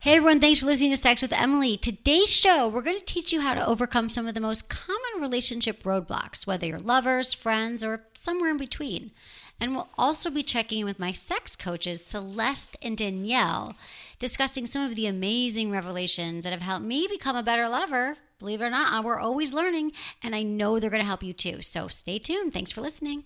Hey everyone, thanks for listening to Sex with Emily. Today's show, we're going to teach you how to overcome some of the most common relationship roadblocks, whether you're lovers, friends, or somewhere in between. And we'll also be checking in with my sex coaches, Celeste and Danielle, discussing some of the amazing revelations that have helped me become a better lover. Believe it or not, we're always learning, and I know they're going to help you too. So stay tuned. Thanks for listening.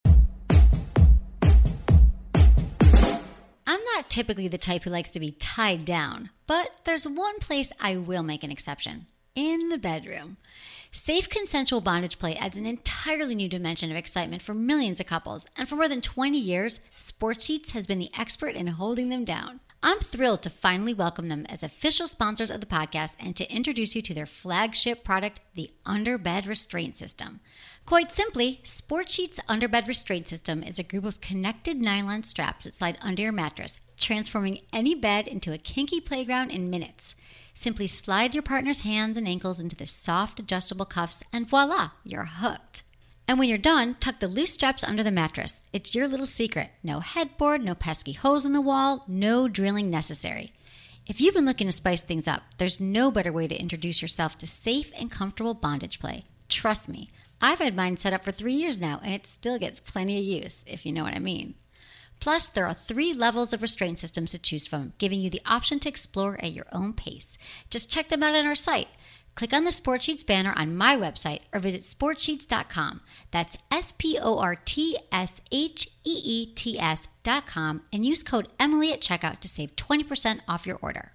I'm not typically the type who likes to be tied down, but there's one place I will make an exception: in the bedroom. Safe consensual bondage play adds an entirely new dimension of excitement for millions of couples, and for more than 20 years, Sport Sheets has been the expert in holding them down. I'm thrilled to finally welcome them as official sponsors of the podcast and to introduce you to their flagship product, the Underbed Restraint System. Quite simply, Sport Sheets Underbed Restraint System is a group of connected nylon straps that slide under your mattress, transforming any bed into a kinky playground in minutes. Simply slide your partner's hands and ankles into the soft adjustable cuffs and voila, you're hooked. And when you're done, tuck the loose straps under the mattress. It's your little secret. No headboard, no pesky holes in the wall, no drilling necessary. If you've been looking to spice things up, there's no better way to introduce yourself to safe and comfortable bondage play. Trust me, I've had mine set up for 3 years now, and it still gets plenty of use, if you know what I mean. Plus, there are 3 levels of restraint systems to choose from, giving you the option to explore at your own pace. Just check them out on our site. Click on the Sport Sheets banner on my website or visit sportsheets.com. That's SPORTSHEETS.com and use code Emily at checkout to save 20% off your order.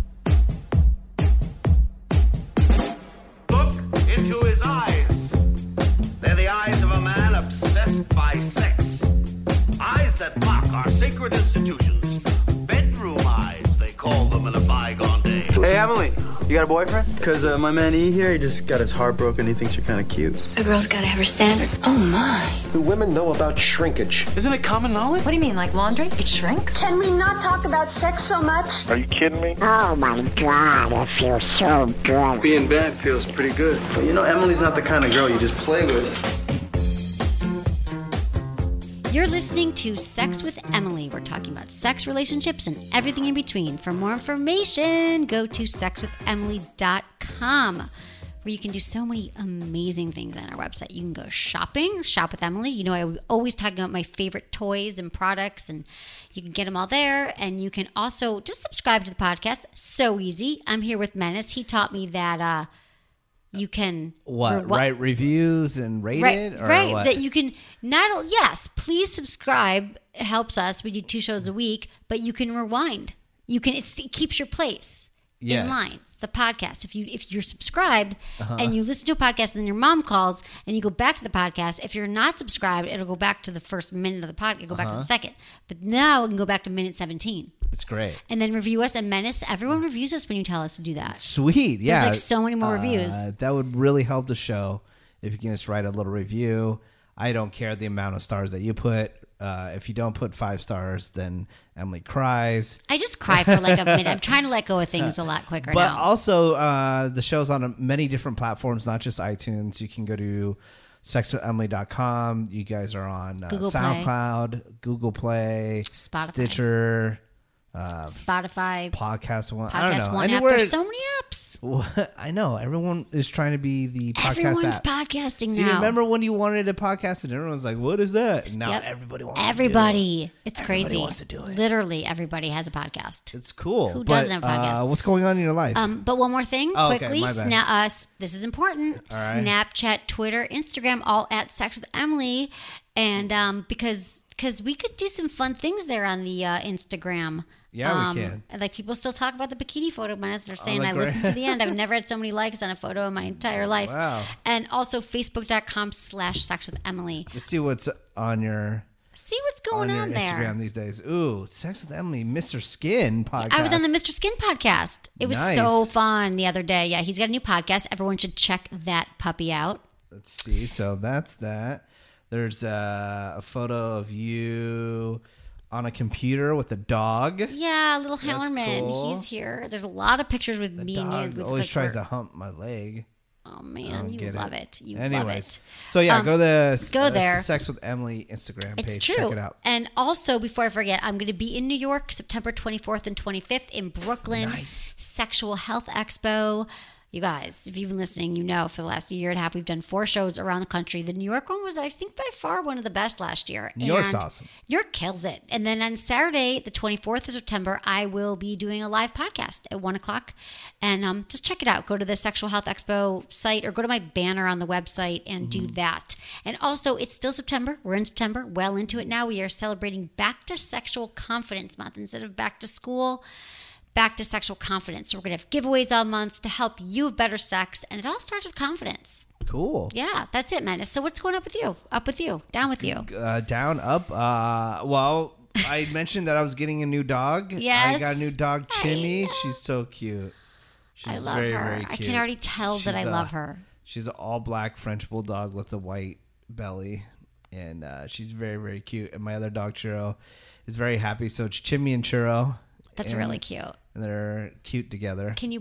Look into his eyes. They're the eyes of a man obsessed by sex. Eyes that mock our sacred institutions. Bedroom eyes, they call them in a bygone day. Hey, Emily, you got a boyfriend? Because my man E here, he just got his heart broken. He thinks you're kind of cute. A girl's got to have her standards. Oh, my. Do women know about shrinkage? Isn't it common knowledge? What do you mean, like laundry? It shrinks? Can we not talk about sex so much? Are you kidding me? Oh my God, it feels so good. Being bad feels pretty good. But you know, Emily's not the kind of girl you just play with. You're listening to Sex with Emily. We're talking about sex, relationships, and everything in between. For more information, go to sexwithemily.com, where you can do so many amazing things on our website. You can go shopping, shop with Emily. You know, I always talk about my favorite toys and products, and you can get them all there. And you can also just subscribe to the podcast. So easy. I'm here with Menace. He taught me that you can write reviews and rate it, or right? what? That you can yes, please subscribe. It helps us. We do 2 shows a week, but you can rewind. You can it keeps your place in line. The podcast. If you're subscribed and you listen to a podcast and then your mom calls and you go back to the podcast, if you're not subscribed, it'll go back to the first minute of the podcast, go back to the second. But now it can go back to minute 17. It's great. And then review us and Menace. Everyone reviews us when you tell us to do that. Sweet. Yeah. There's like so many more reviews. That would really help the show if you can just write a little review. I don't care the amount of stars that you put. If you don't put 5 stars, then Emily cries. I just cry for like a minute. I'm trying to let go of things a lot quicker but now. But also, the show's on many different platforms, not just iTunes. You can go to sexwithemily.com. You guys are on SoundCloud, Google Play, Spotify. Stitcher, Spotify, Podcast One. Podcast I don't know. One app. There's so many apps. I know. Everyone is trying to be the podcast Everyone's app. podcasting See, now. remember when you wanted a podcast and everyone was like, what is that? And now everybody wants to do it. It's crazy. Everybody wants to do it. Literally everybody has a podcast. It's cool. Who doesn't have a podcast? What's going on in your life? But one more thing, quickly. Okay, my bad. This is important. All right. Snapchat, Twitter, Instagram, all at Sex with Emily. And because we could do some fun things there on the Instagram. Yeah, we can. Like people still talk about the bikini photo. They're saying I listened to the end. I've never had so many likes on a photo in my entire life. Wow. And also Facebook.com/Sex with Emily. Let's see what's on your... See what's going on your there. Instagram these days. Ooh, Sex with Emily, Mr. Skin podcast. I was on the Mr. Skin podcast. It was so fun the other day. Yeah, he's got a new podcast. Everyone should check that puppy out. Let's see. So that's that. There's a photo of you on a computer with a dog. Yeah, little That's Hallerman. cool. He's here. There's a lot of pictures with The me dog and you. always tries to hump my leg. Oh, Oh man, you love it. You love it. So yeah, go to go there. Sex with Emily Instagram page. It's true. Check it out. And also, before I forget, I'm going to be in New York September 24th and 25th in Brooklyn. Nice. Sexual Health Expo. You guys, if you've been listening, you know for the last year and a half, we've done 4 shows around the country. The New York one was, I think, by far one of the best last year. New York's awesome. New York kills it. And then on Saturday, the 24th of September, I will be doing a live podcast at 1 o'clock. And just check it out. Go to the Sexual Health Expo site or go to my banner on the website and do that. And also, it's still September. We're in September, well into it now. We are celebrating Back to Sexual Confidence Month instead of back to school. Back to sexual confidence. So we're going to have giveaways all month to help you have better sex. And it all starts with confidence. Cool. Yeah, that's it, man. So what's going up with you? Up with you? Down with you? Down, up. Well, I mentioned that I was getting a new dog. Yes. I got a new dog, Chimmy. She's so cute. She's I love very, her. very I cute. can already tell that I love her. She's an all-black French bulldog with a white belly. And she's very, very cute. And my other dog, Churro, is very happy. So it's Chimmy and Churro. That's really cute. And they're cute together. You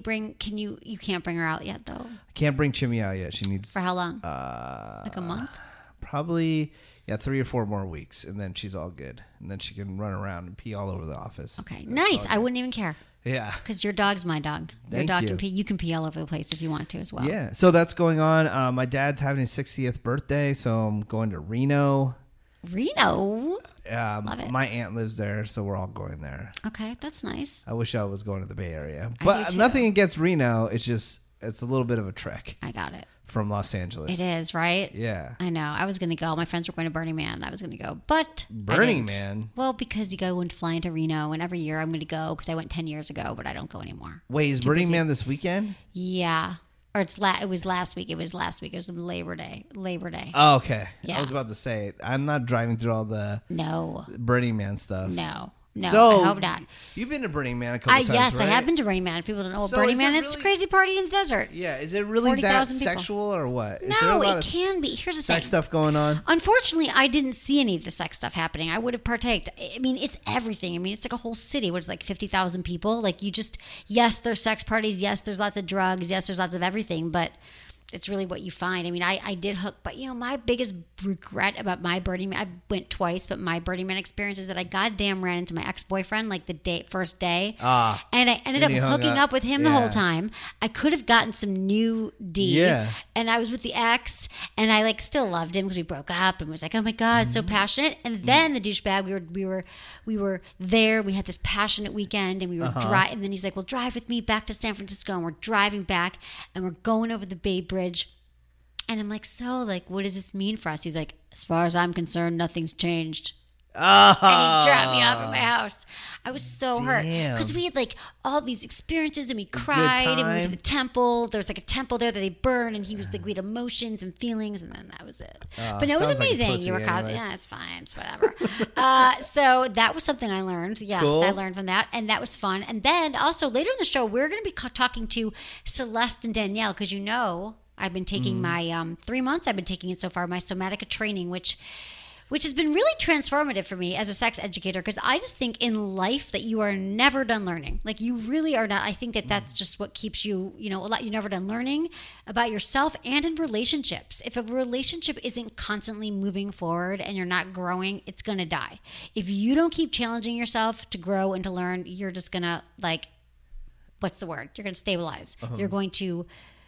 can't bring her out yet, though? I can't bring Chimmy out yet. She needs... For how long? Like a month? Probably, 3 or 4 more weeks. And then she's all good. And then she can run around and pee all over the office. Okay, nice. I wouldn't even care. Yeah. Because your dog's my dog. Your Thank dog you. can pee. You can pee all over the place if you want to as well. Yeah. So that's going on. My dad's having his 60th birthday, so I'm going to Reno. Reno? Love it. My aunt lives there, so we're all going there. Okay, that's nice. I wish I was going to the Bay Area. I But do too. nothing against Reno. It's a little bit of a trek I got it. from Los Angeles. It is, right? Yeah. I know. I was going to go. My friends were going to Burning Man. I was going to go, but I Burning didn't. Man? Well, because you go and fly into Reno, and every year I'm going to go because I went 10 years ago, but I don't go anymore. Wait, is Too Burning busy. Man this weekend? Yeah. Or it was last week. It was Labor Day. Oh, okay. Yeah. I was about to say, I'm not driving through all the No. Burning Man stuff. No, So, I hope not. You've been to Burning Man a couple times, Yes, right? I have been to Burning Man. People don't know what So Burning is Man it is. It's a really- crazy party in the desert. Yeah, is it really 40,000 that people. sexual or what? Is there a No, lot it of can be. Here's the thing. sex stuff going on? Unfortunately, I didn't see any of the sex stuff happening. I would have partaked. I mean, it's everything. I mean, it's like a whole city. What's like 50,000 people? Like yes, there's sex parties. Yes, there's lots of drugs. Yes, there's lots of everything. But it's really what you find. I mean, I did hook, but my biggest regret about my Burning Man, I went twice, but my Burning Man experience is that I goddamn ran into my ex-boyfriend like the first day. And I ended up and you hung hooking up. up with him the Yeah. whole time. I could have gotten some new D. Yeah. And I was with the ex, and I still loved him because we broke up, and was like, oh my god, so passionate. And then the douchebag, we were there. We had this passionate weekend, and we were and then he's like, well, drive with me back to San Francisco, and we're driving back, and we're going over the Bay Bridge. And I'm like, so what does this mean for us? He's like, as far as I'm concerned, nothing's changed. And he dropped me off at my house. I was so hurt because we had all these experiences, and we cried, and we went to the temple. There was a temple there that they burned, and he was we had emotions and feelings, and then that was it. But no, it was sounds like a amazing. pussy You were anyways. yeah, it's fine, it's whatever. So that was something I learned. Yeah, Cool. I learned from that, and that was fun. And then also later in the show, we're going to be talking to Celeste and Danielle because I've been taking my 3 months. I've been taking it so far, my Somatica training, which has been really transformative for me as a sex educator, because I just think in life that you are never done learning. You really are not. I think that that's just what keeps you, you're never done learning about yourself and in relationships. If a relationship isn't constantly moving forward and you're not growing, it's going to die. If you don't keep challenging yourself to grow and to learn, you're just going to what's the word? You're going to stabilize. You're going to,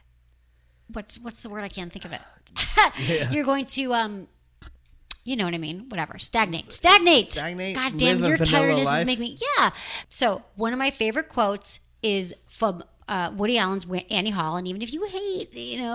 what's the word? I can't think of it. You're going to, you know what I mean? Whatever. Stagnate. God damn, Live a your vanilla tiredness life. is making me. Yeah. So one of my favorite quotes is from Woody Allen's Annie Hall. And even if you hate,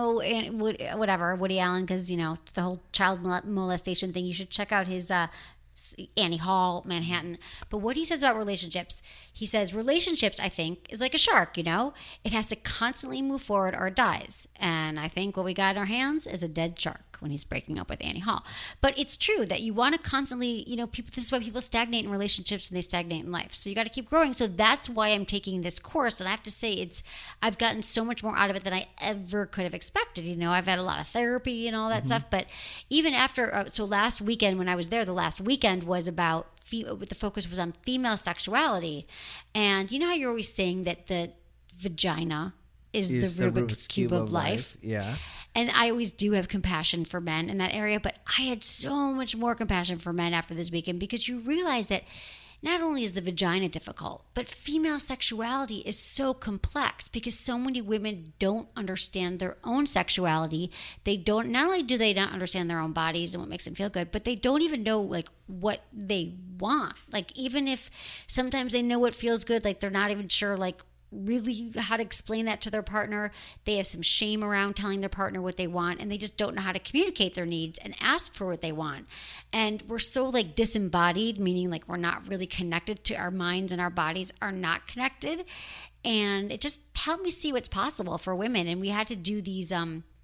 whatever, Woody Allen, because, the whole child molestation thing, you should check out his Annie Hall, Manhattan. But what he says about relationships, he says, relationships, I think, is like a shark, It has to constantly move forward or it dies. And I think what we got in our hands is a dead shark when he's breaking up with Annie Hall. But it's true that you want to constantly, people. This is why people stagnate in relationships and they stagnate in life. So you got to keep growing. So that's why I'm taking this course. And I have to say, I've gotten so much more out of it than I ever could have expected. I've had a lot of therapy and all that stuff. But even after, so last weekend when I was there, the last weekend was about, the focus was on female sexuality. And you know how you're always saying that the vagina is the Rubik's Cube of life. Yeah. And I always do have compassion for men in that area, but I had so much more compassion for men after this weekend, because you realize that not only is the vagina difficult, but female sexuality is so complex, because so many women don't understand their own sexuality. They don't, not only do they not understand their own bodies and what makes them feel good, but they don't even know like what they want. Like, even if sometimes they know what feels good, like they're not even sure like really how to explain that to their partner. They have some shame around telling their partner what they want, and they just don't know how to communicate their needs and ask for what they want. And we're so like disembodied, meaning like we're not really connected to our minds, and our bodies are not connected. And it just helped me see what's possible for women. And we had to do these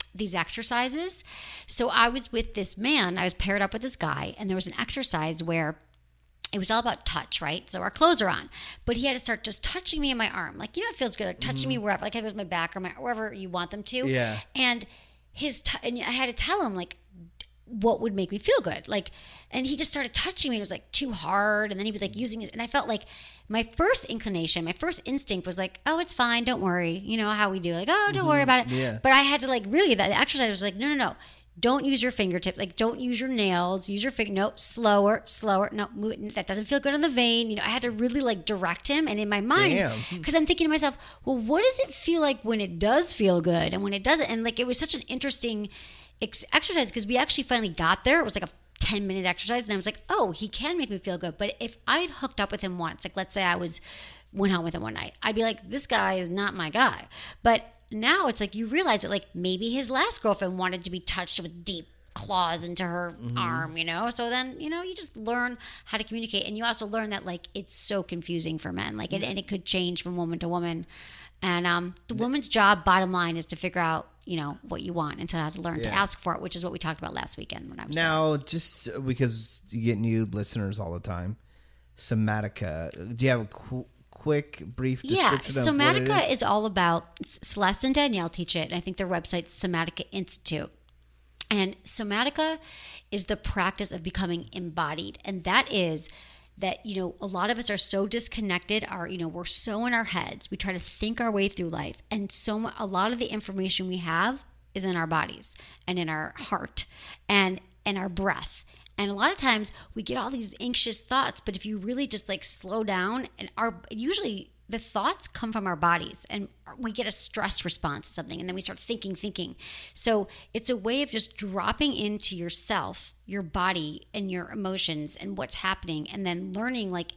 exercises. So I was with this man, I was paired up with this guy, and there was an exercise where it was all about touch, right? So our clothes are on, but he had to start just touching me in my arm. Like, it feels good, like touching me wherever, like if it was my back or wherever you want them to. Yeah. And and I had to tell him like what would make me feel good. Like, and he just started touching me. It was like too hard. And then he was like using his, and I felt like my first instinct was like, oh, it's fine. Don't worry. You know how we do, like, oh, don't worry about it. Yeah. But I had to like, really, that exercise was like, no. Don't use your fingertip. Like, don't use your nails. Use your finger. Nope. Slower. No, that doesn't feel good on the vein. You know, I had to really like direct him. And in my mind, because I'm thinking to myself, well, what does it feel like when it does feel good and when it doesn't? And like, it was such an interesting exercise, because we actually finally got there. It was like a 10-minute exercise, and I was like, oh, he can make me feel good. But if I'd hooked up with him once, like let's say I went home with him one night, I'd be like, this guy is not my guy. But now it's like you realize that like maybe his last girlfriend wanted to be touched with deep claws into her arm, you know? So then, you know, you just learn how to communicate. And you also learn that like it's so confusing for men, like, and it could change from woman to woman. And the woman's job, bottom line, is to figure out, you know, what you want and to how to learn to ask for it, which is what we talked about last weekend when I was now there. Just because you get new listeners all the time, Somatica, do you have a quick, brief description of what it is? Somatica is all about, Celeste and Danielle teach it, and I think their website's Somatica Institute. And Somatica is the practice of becoming embodied. And that is that, you know, a lot of us are so disconnected, we're so in our heads. We try to think our way through life. And a lot of the information we have is in our bodies and in our heart and our breath. And a lot of times we get all these anxious thoughts, but if you really just like slow down, and usually the thoughts come from our bodies, and we get a stress response to something, and then we start thinking. So it's a way of just dropping into yourself, your body and your emotions and what's happening, and then learning like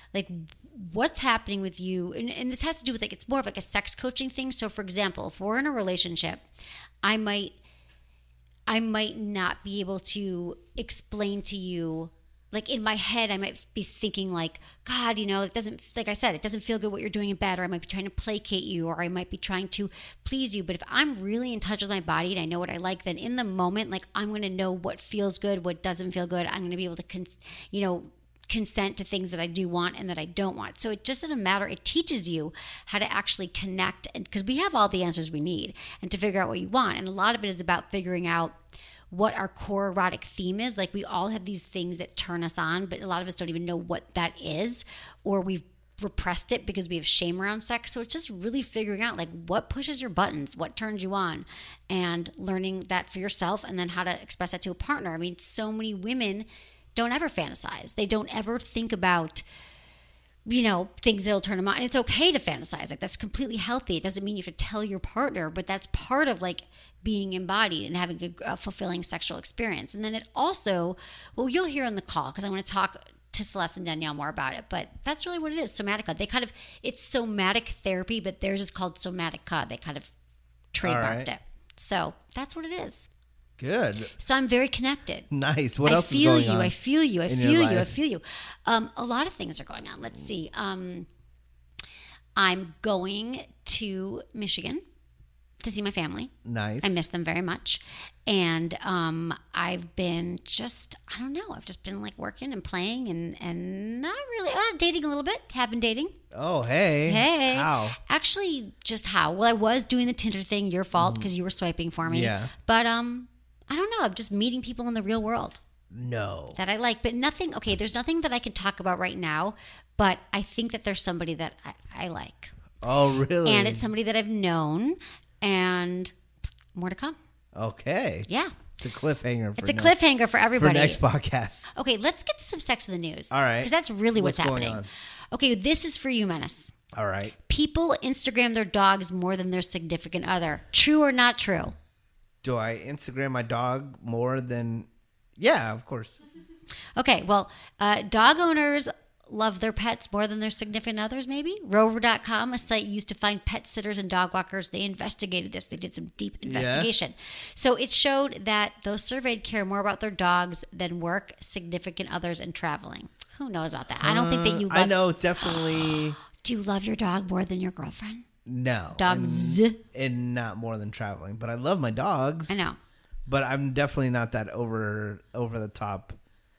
what's happening with you. And this has to do with like, it's more of like a sex coaching thing. So for example, if we're in a relationship, I might not be able to explain to you, like in my head, I might be thinking like, God, you know, it doesn't, like I said, it doesn't feel good what you're doing in bed, or I might be trying to placate you, or I might be trying to please you. But if I'm really in touch with my body and I know what I like, then in the moment, like I'm going to know what feels good, what doesn't feel good. I'm going to be able to, consent to things that I do want and that I don't want. So it just doesn't matter. It teaches you how to actually connect, and because we have all the answers we need, and to figure out what you want. And a lot of it is about figuring out what our core erotic theme is. Like, we all have these things that turn us on, but a lot of us don't even know what that is, or we've repressed it because we have shame around sex. So it's just really figuring out like what pushes your buttons, what turns you on, and learning that for yourself, and then how to express that to a partner. I mean, so many women don't ever fantasize. They don't ever think about, things that'll turn them on. And it's okay to fantasize. Like, that's completely healthy. It doesn't mean you have to tell your partner, but that's part of like being embodied and having a fulfilling sexual experience. And then it also, you'll hear on the call, because I want to talk to Celeste and Danielle more about it, but that's really what it is. Somatica. It's somatic therapy, but theirs is called Somatica. They kind of trademarked it. So that's what it is. Good. So I'm very connected. Nice. What else is going on? I feel you. A lot of things are going on. Let's see. I'm going to Michigan to see my family. Nice. I miss them very much. And I've been I've just been like working and playing and not really dating a little bit. Have been dating. Oh, hey. How? Actually, just how? Well, I was doing the Tinder thing, your fault, because you were swiping for me. Yeah. But I don't know. I'm just meeting people in the real world. No. That I like, but nothing. Okay, there's nothing that I can talk about right now, but I think that there's somebody that I like. Oh, really? And it's somebody that I've known, and more to come. Okay. Yeah. It's a cliffhanger. It's a cliffhanger for everybody. For next podcast. Okay, let's get to some sex in the news. All right. Because that's really what's going happening. on? Okay, this is for you, Menace. All right. People Instagram their dogs more than their significant other. True or not true? Do I Instagram my dog more than... Yeah, of course. Okay, well, dog owners love their pets more than their significant others, maybe? Rover.com, a site used to find pet sitters and dog walkers. They investigated this. They did some deep investigation. Yeah. So it showed that those surveyed care more about their dogs than work, significant others, and traveling. Who knows about that? I don't think that you love... I know, definitely... Do you love your dog more than your girlfriend? No. Dogs? And not more than traveling. But I love my dogs. I know. But I'm definitely not that over the top,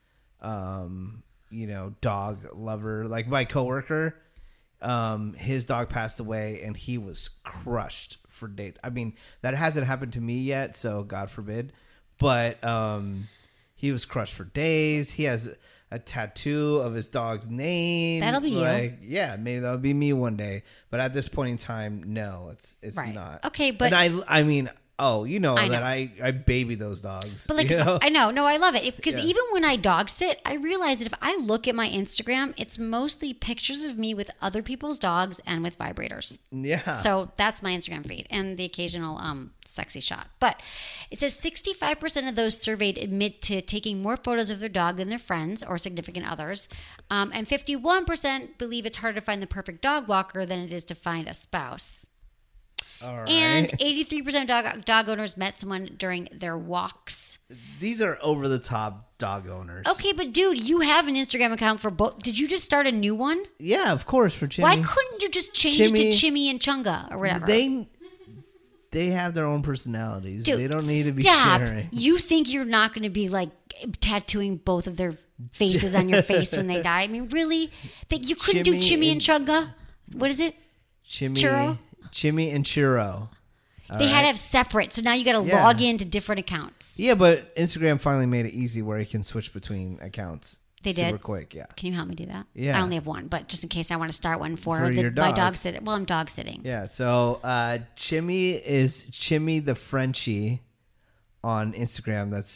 dog lover. Like my coworker, his dog passed away and he was crushed for days. I mean, that hasn't happened to me yet, so God forbid. But he was crushed for days. He has a tattoo of his dog's name. That'll be you. Yeah, maybe that'll be me one day. But at this point in time, no, it's right. not. Okay, but and I mean. Oh, you know that I baby those dogs. But like, you know? I know. No, I love it. Because even when I dog sit, I realize that if I look at my Instagram, it's mostly pictures of me with other people's dogs and with vibrators. Yeah. So that's my Instagram feed and the occasional sexy shot. But it says 65% of those surveyed admit to taking more photos of their dog than their friends or significant others. And 51% believe it's harder to find the perfect dog walker than it is to find a spouse. All right. And 83% of dog owners met someone during their walks. These are over-the-top dog owners. Okay, but dude, you have an Instagram account for both. Did you just start a new one? Yeah, of course, for Chimmy. Why couldn't you just change it to Chimmy and Chunga or whatever? They have their own personalities. Dude, they don't need to be stop. sharing. You think you're not going to be like tattooing both of their faces on your face when they die? I mean, really? You couldn't do Chimmy and Chunga? What is it? Churro? Chimmy and Churro. They had to have separate, so now you got to log into different accounts. Yeah, but Instagram finally made it easy where you can switch between accounts. They did? Super quick, yeah. Can you help me do that? Yeah. I only have one, but just in case I want to start one for your dog. my dog sitting. Well, I'm dog sitting. Yeah, so Chimmy is Chimmy the Frenchie on Instagram. That's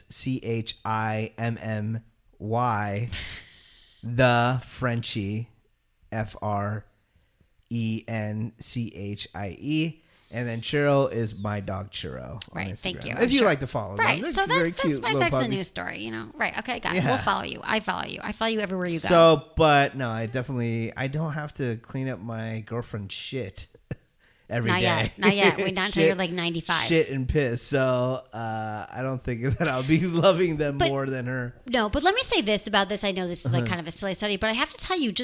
CHIMMY the Frenchie FRENCHIE. And then Churro is my dog Churro. Right, thank you. If you like to follow them. Right, so that's my Sex and the News story, Right, okay, got it. We'll follow you. I follow you. I follow you everywhere you go. So, but no, I don't have to clean up my girlfriend's shit every day. Not yet. Wait, not until you're like 95. Shit and piss. So I don't think that I'll be loving them more than her. No, but let me say this about this. I know this is like kind of a silly study, but I have to tell you,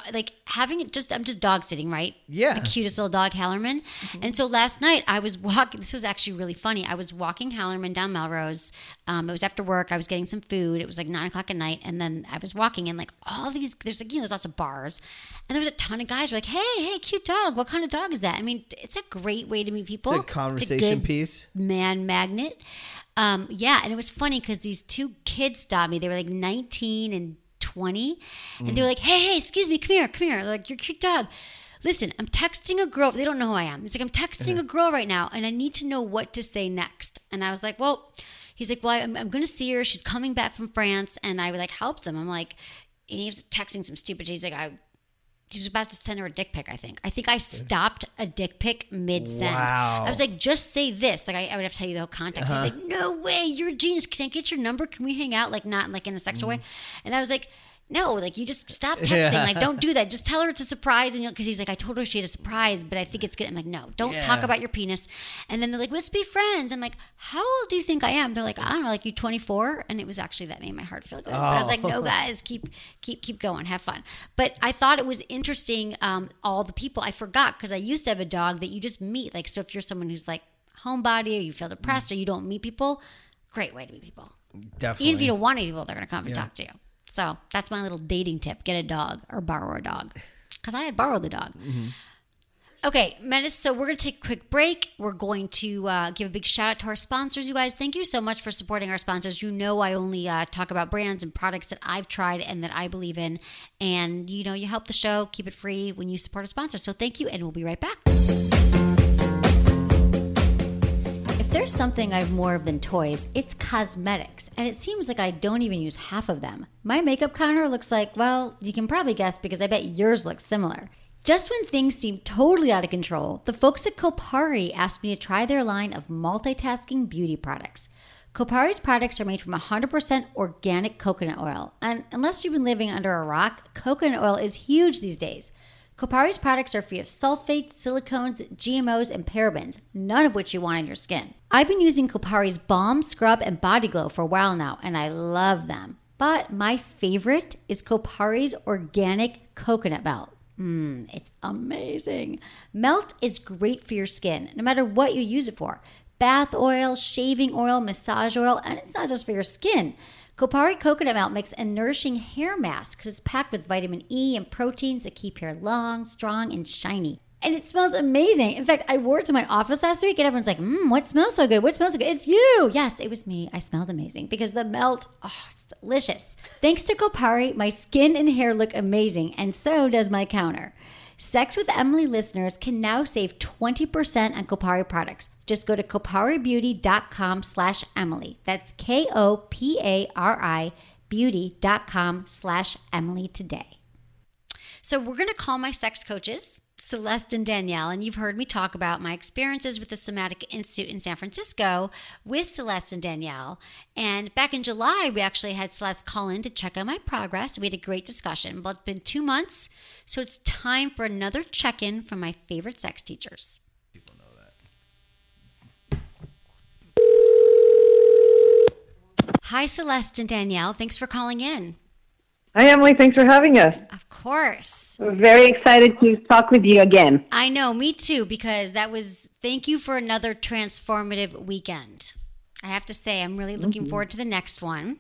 I'm just dog sitting, right? Yeah. The cutest little dog, Hallerman. Mm-hmm. And so last night I was walking. This was actually really funny. I was walking Hallerman down Melrose. It was after work. I was getting some food. It was like 9 o'clock at night. And then I was walking and like all these, there's lots of bars. And there was a ton of guys who were like, hey, cute dog. What kind of dog is that? I mean, it's a great way to meet people. It's a conversation piece. Man magnet. Yeah, and it was funny because these two kids stopped me. They were like 19 and 20. And they were like, hey, excuse me, come here. They're like, you're a cute dog. Listen, I'm texting a girl. They don't know who I am. It's like, I'm texting a girl right now, and I need to know what to say next. And I was like, he's like, I'm going to see her. She's coming back from France. And I like helped him. I'm like, and he was texting some stupid shit. He's like, he was about to send her a dick pic, I think. I think I stopped a dick pic mid-send. Wow. I was like, just say this. Like, I would have to tell you the whole context. He's like, no way, you're a genius. Can I get your number? Can we hang out? Like, not like in a sexual way. And I was like, no, like, you just stop texting. Like, don't do that. Just tell her it's a surprise. And because he's like, I told her she had a surprise, but I think it's good. I'm like, no, don't talk about your penis. And then they're like, let's be friends. I'm like, how old do you think I am? They're like, I don't know, like you 24. And it was actually, that made my heart feel good. But I was like, no, guys, keep going, have fun. But I thought it was interesting. All the people I forgot, because I used to have a dog that you just meet. Like, so if you're someone who's like homebody, or you feel depressed, or you don't meet people, great way to meet people. Definitely. Even if you don't want any people, they're going to come and talk to you. So that's my little dating tip. Get a dog or borrow a dog. Because I had borrowed the dog. Mm-hmm. Okay, Menace, so we're going to take a quick break. We're going to give a big shout out to our sponsors, you guys. Thank you so much for supporting our sponsors. You know I only talk about brands and products that I've tried and that I believe in. And, you know, you help the show, keep it free when you support a sponsor. So thank you, and we'll be right back. If there's something I've more of than toys, it's cosmetics. And it seems like I don't even use half of them. My makeup counter looks like, well, you can probably guess because I bet yours looks similar. Just when things seem totally out of control, the folks at Kopari asked me to try their line of multitasking beauty products. Kopari's products are made from 100% organic coconut oil. And unless you've been living under a rock, coconut oil is huge these days. Kopari's products are free of sulfates, silicones, GMOs, and parabens, none of which you want on your skin. I've been using Kopari's Balm, Scrub, and Body Glow for a while now, and I love them. But my favorite is Kopari's Organic Coconut Melt. It's amazing. Melt is great for your skin, no matter what you use it for. Bath oil, shaving oil, massage oil, and it's not just for your skin. Kopari Coconut Melt makes a nourishing hair mask because it's packed with vitamin E and proteins that keep hair long, strong, and shiny. And it smells amazing. In fact, I wore it to my office last week and everyone's like, what smells so good? What smells so good? It's you. Yes, it was me. I smelled amazing because the melt, it's delicious. Thanks to Kopari, my skin and hair look amazing, and so does my counter. Sex with Emily listeners can now save 20% on Kopari products. Just go to koparibeauty.com/Emily. That's KOPARI beauty.com/Emily today. So we're going to call my sex coaches, Celeste and Danielle, and you've heard me talk about my experiences with the Somatic Institute in San Francisco with Celeste and Danielle. And back in July, we actually had Celeste call in to check on my progress. We had a great discussion. But it's been 2 months, so it's time for another check-in from my favorite sex teachers. People know that. Hi, Celeste and Danielle. Thanks for calling in. Hi, Emily. Thanks for having us. Of course. We're very excited to talk with you again. I know, me too, because thank you for another transformative weekend. I have to say, I'm really looking forward to the next one.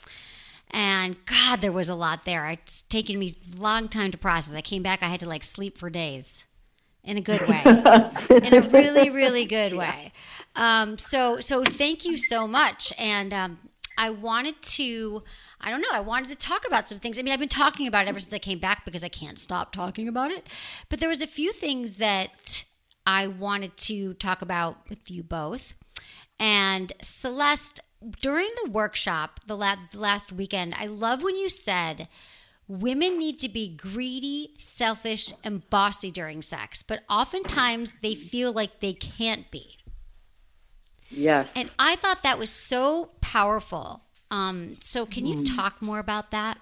And God, there was a lot there. It's taken me a long time to process. I came back, I had to sleep for days. In a good way. In a really, really good way. So thank you so much. And I wanted to talk about some things. I mean, I've been talking about it ever since I came back because I can't stop talking about it. But there was a few things that I wanted to talk about with you both. And Celeste, during the workshop, the last weekend, I love when you said women need to be greedy, selfish, and bossy during sex. But oftentimes they feel like they can't be. Yes. And I thought that was so powerful. So can you talk more about that?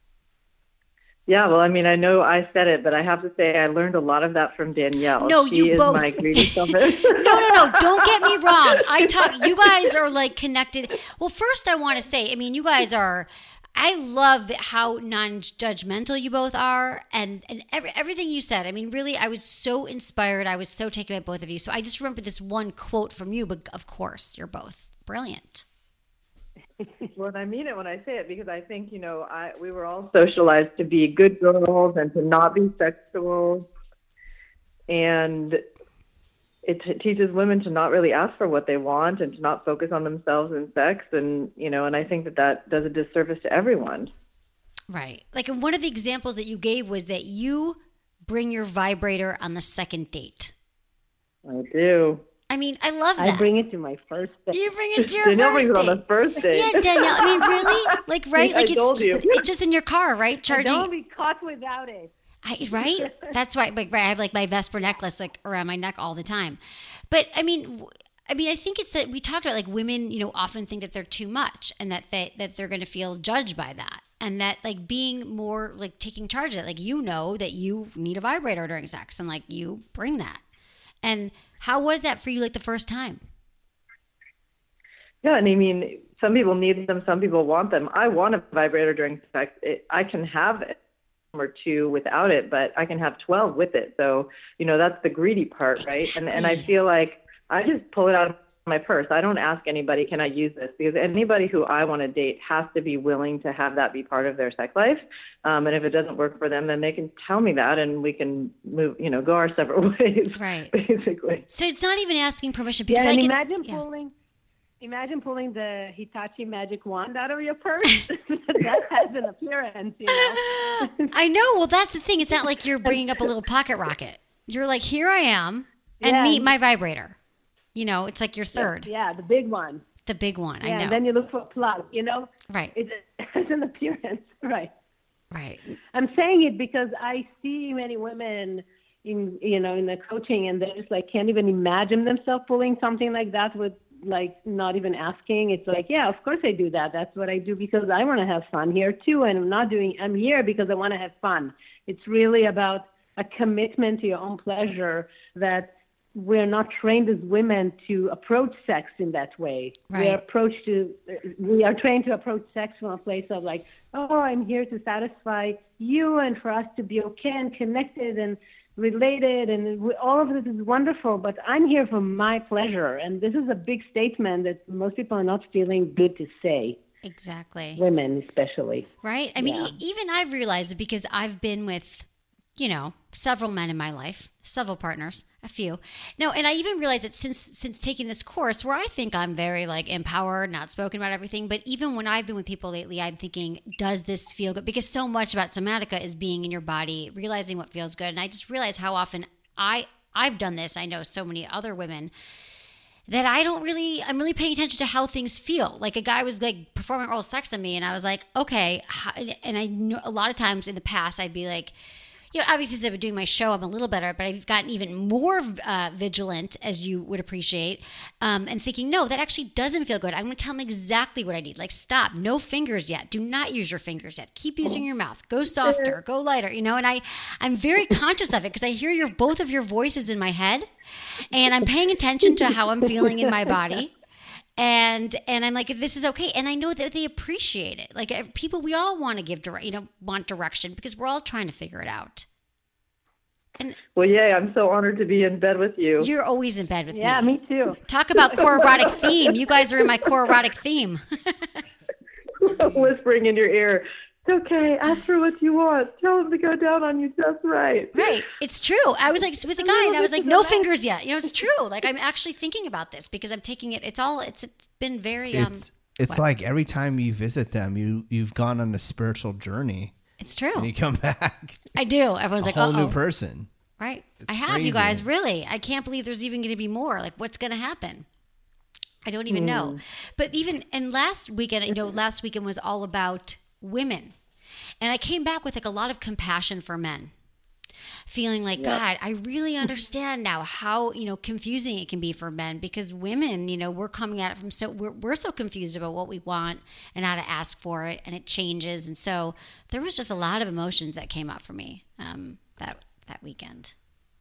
Yeah, well, I mean, I know I said it, but I have to say I learned a lot of that from Danielle. No, she you is both. My greedy selfish. No. Don't get me wrong. You guys are connected. Well, first I want to say, I mean, you guys are. I love how non-judgmental you both are, and everything you said. I mean, really, I was so inspired. I was so taken by both of you. So I just remember this one quote from you, but of course, you're both brilliant. Well, I mean it when I say it because I think, we were all socialized to be good girls and to not be sexual. And it teaches women to not really ask for what they want and to not focus on themselves and sex. And, and I think that does a disservice to everyone. Right. One of the examples that you gave was that you bring your vibrator on the second date. I do. I mean, I love that. I bring it to my first date. You bring it to your Danielle first brings date. it on the first date. Yeah, Danielle. I mean, really? Right? I told you. It's just in your car, right? Charging. Don't be caught without it. Right? That's why. Right. I have my Vesper necklace around my neck all the time. But I mean, I think it's that we talked about women, often think that they're too much and that they're going to feel judged by that. And that being more taking charge of it, that you need a vibrator during sex and you bring that. And how was that for you the first time? Yeah, and I mean, some people need them, some people want them. I want a vibrator during sex. I can have it or two without it, but I can have 12 with it. So, that's the greedy part, right? Exactly. And I feel like I just pull it out of my purse. I don't ask anybody, can I use this? Because anybody who I want to date has to be willing to have that be part of their sex life. And if it doesn't work for them, then they can tell me that, and we can move, go our separate ways. Right. Basically. So it's not even asking permission because Imagine pulling the Hitachi magic wand out of your purse. That has an appearance, I know. Well, that's the thing. It's not like you're bringing up a little pocket rocket. You're like, here I am, and meet my vibrator. It's like your third. Yeah, the big one. The big one. I know. And then you look for a plug. Right. It has an appearance. Right. Right. I'm saying it because I see many women in the coaching, and they just can't even imagine themselves pulling something like that with not even asking. It's like, yeah, of course I do that. That's what I do because I want to have fun here too. And I'm here because I want to have fun. It's really about a commitment to your own pleasure that we're not trained as women to approach sex in that way. Right. We are trained to approach sex from a place of I'm here to satisfy you and for us to be okay and connected and related, and all of this is wonderful, but I'm here for my pleasure. And this is a big statement that most people are not feeling good to say. Exactly. Women especially. Right? I mean, even I've realized it because I've been with, several men in my life, several partners, a few. No, and I even realized that since taking this course where I think I'm very empowered, not spoken about everything, but even when I've been with people lately, I'm thinking, does this feel good? Because so much about somatica is being in your body, realizing what feels good. And I just realized how often I've done this. I know so many other women that I'm really paying attention to how things feel. Like a guy was performing oral sex on me and I was like, okay. And I know a lot of times in the past I'd be like, obviously since I've been doing my show, I'm a little better, but I've gotten even more vigilant, as you would appreciate, and thinking, no, that actually doesn't feel good. I'm going to tell him exactly what I need. Stop, no fingers yet. Do not use your fingers yet. Keep using your mouth. Go softer, go lighter, and I'm very conscious of it because I hear both of your voices in my head, and I'm paying attention to how I'm feeling in my body. And I'm like, this is okay. And I know that they appreciate it. People, we all want to give want direction because we're all trying to figure it out. And well, yay, I'm so honored to be in bed with you. You're always in bed with me. Yeah, me too. Talk about core erotic theme. You guys are in my core erotic theme. Whispering in your ear. It's okay. Ask for what you want. Tell him to go down on you just right. Right. It's true. I was with a guy and I was like, no fingers yet. It's true. I'm actually thinking about this because I'm taking it. It's been very, it's like every time you visit them, you've gone on a spiritual journey. It's true. And you come back. I do. Everyone's like, a whole new person. Right. It's I have, crazy. you guys, really. I can't believe there's even going to be more. What's going to happen? I don't even know. But last weekend was all about women. And I came back with a lot of compassion for men. Feeling like, God, I really understand now how, confusing it can be for men because women, we're coming at it from we're so confused about what we want and how to ask for it, and it changes. And so there was just a lot of emotions that came up for me that weekend.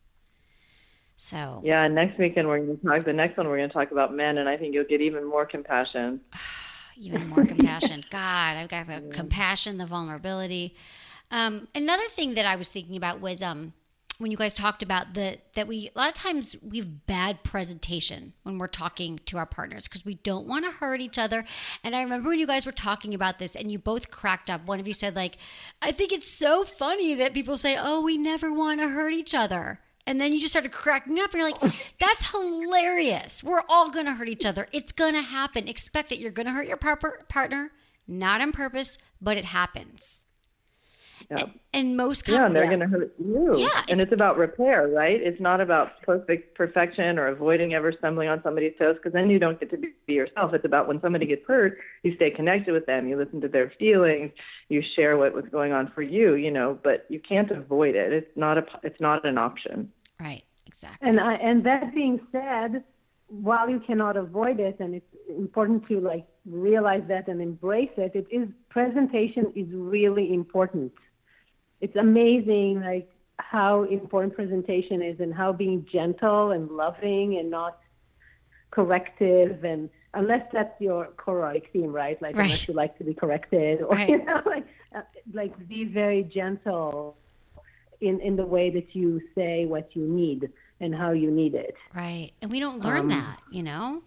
So yeah, next weekend the next one we're going to talk about men, and I think you'll get even more compassion. Even more compassion. God, I've got the compassion, the vulnerability. Another thing that I was thinking about was when you guys talked about that a lot of times we have bad presentation when we're talking to our partners because we don't want to hurt each other. And I remember when you guys were talking about this and you both cracked up. One of you said I think it's so funny that people say, oh, we never want to hurt each other. And then you just started cracking up and you're like, that's hilarious. We're all going to hurt each other. It's going to happen. Expect it. You're going to hurt your partner, not on purpose, but it happens. Yeah. And most and they're going to hurt you. Yeah, and it's about repair, right? It's not about perfection or avoiding ever stumbling on somebody's toes because then you don't get to be yourself. It's about when somebody gets hurt, you stay connected with them. You listen to their feelings. You share what was going on for you, but you can't avoid it. It's not an option. Right, exactly. And that being said, while you cannot avoid it, and it's important to realize that and embrace it, presentation is really important. It's amazing, how important presentation is and how being gentle and loving and not corrective, and unless that's your core theme, right? Unless you like to be corrected, or be very gentle in the way that you say what you need and how you need it. Right, and we don't learn that,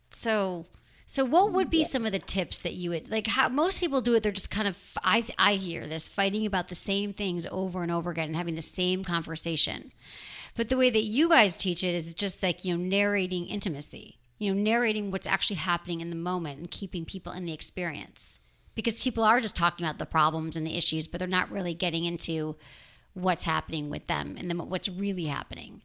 So what would be some of the tips that you would like? How most people do it, they're just kind of I hear this fighting about the same things over and over again and having the same conversation. But the way that you guys teach it is just like, narrating intimacy, narrating what's actually happening in the moment and keeping people in the experience. Because people are just talking about the problems and the issues, but they're not really getting into what's happening with them and then what's really happening.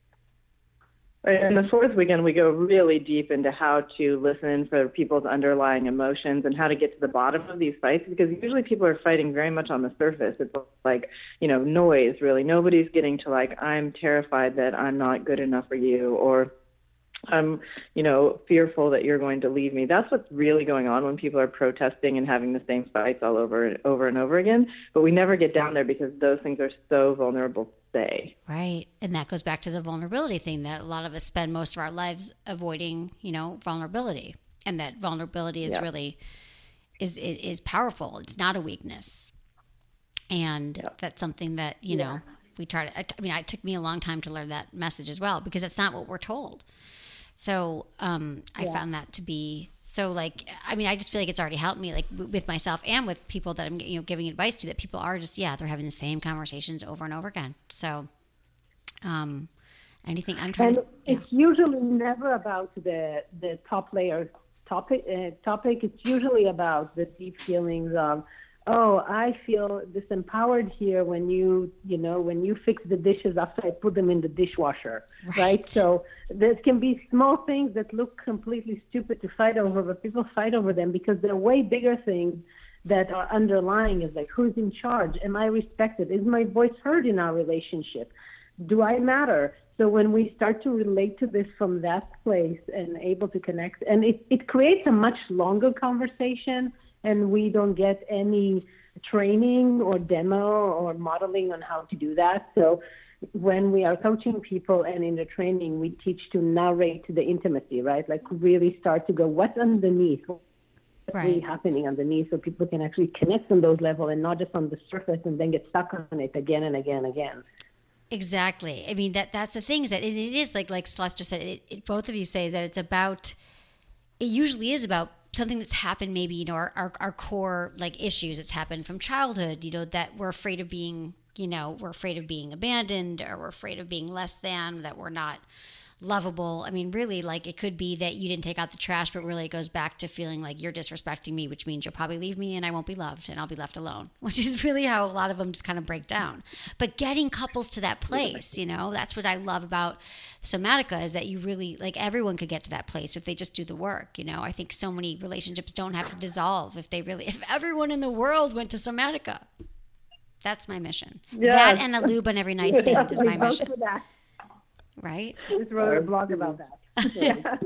Right. And the fourth weekend, we go really deep into how to listen for people's underlying emotions and how to get to the bottom of these fights, because usually people are fighting very much on the surface. It's like, noise, really. Nobody's getting to like, I'm terrified that I'm not good enough for you, or I'm, fearful that you're going to leave me. That's what's really going on when people are protesting and having the same fights all over and over again. But we never get down there because those things are so vulnerable to say. Right. And that goes back to the vulnerability thing that a lot of us spend most of our lives avoiding, vulnerability. And that vulnerability is really is powerful. It's not a weakness. And that's something that, we try to, it took me a long time to learn that message as well, because that's not what we're told. So I found that to be so I just feel like it's already helped me with myself and with people that I'm giving advice to, that people are just, they're having the same conversations over and over again. So anything I'm trying to. It's usually never about the top layer topic. It's usually about the deep feelings of, oh, I feel disempowered here when you fix the dishes after I put them in the dishwasher, right? So there can be small things that look completely stupid to fight over, but people fight over them because they're way bigger things that are underlying. Is like, who's in charge? Am I respected? Is my voice heard in our relationship? Do I matter? So when we start to relate to this from that place and able to connect, and it creates a much longer conversation, and we don't get any training or demo or modeling on how to do that. So when we are coaching people and in the training, we teach to narrate the intimacy, right? Like really start to go, what's underneath? What's really happening underneath, so people can actually connect on those levels and not just on the surface and then get stuck on it again and again and again. Exactly. I mean, that's the thing, is that it is like Celeste just said, both of you say that it usually is about something that's happened, maybe, our core issues that's happened from childhood, that we're afraid of being, we're afraid of being abandoned, or we're afraid of being less than, that we're not lovable. I mean, really, it could be that you didn't take out the trash, but really it goes back to feeling like you're disrespecting me, which means you'll probably leave me and I won't be loved and I'll be left alone, which is really how a lot of them just kind of break down. But getting couples to that place, that's what I love about Somatica, is that you really, everyone could get to that place if they just do the work. I think so many relationships don't have to dissolve if everyone in the world went to Somatica. That's my mission. That and a lube on every nightstand is my mission. Right? I just wrote a blog about that.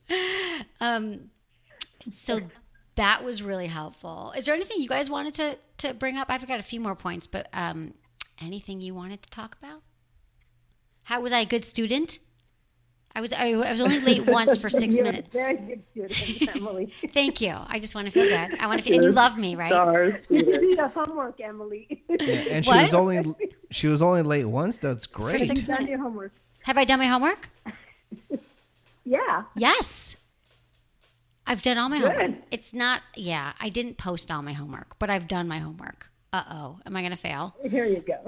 So that was really helpful. Is there anything you guys wanted to bring up? I've got a few more points, but anything you wanted to talk about? How was I a good student? I was only late once for 6 minutes. You're a very good student, Emily. Thank you. I just want to feel good. I want to feel, and you love me, right? You did your homework, Emily. And she was only late once. That's great. For 6 You've done minutes. your homework. Have I done my homework? Yeah. Yes. I've done all my Good. homework. It's not, I didn't post all my homework, but I've done my homework. Uh-oh. Am I going to fail? Here you go.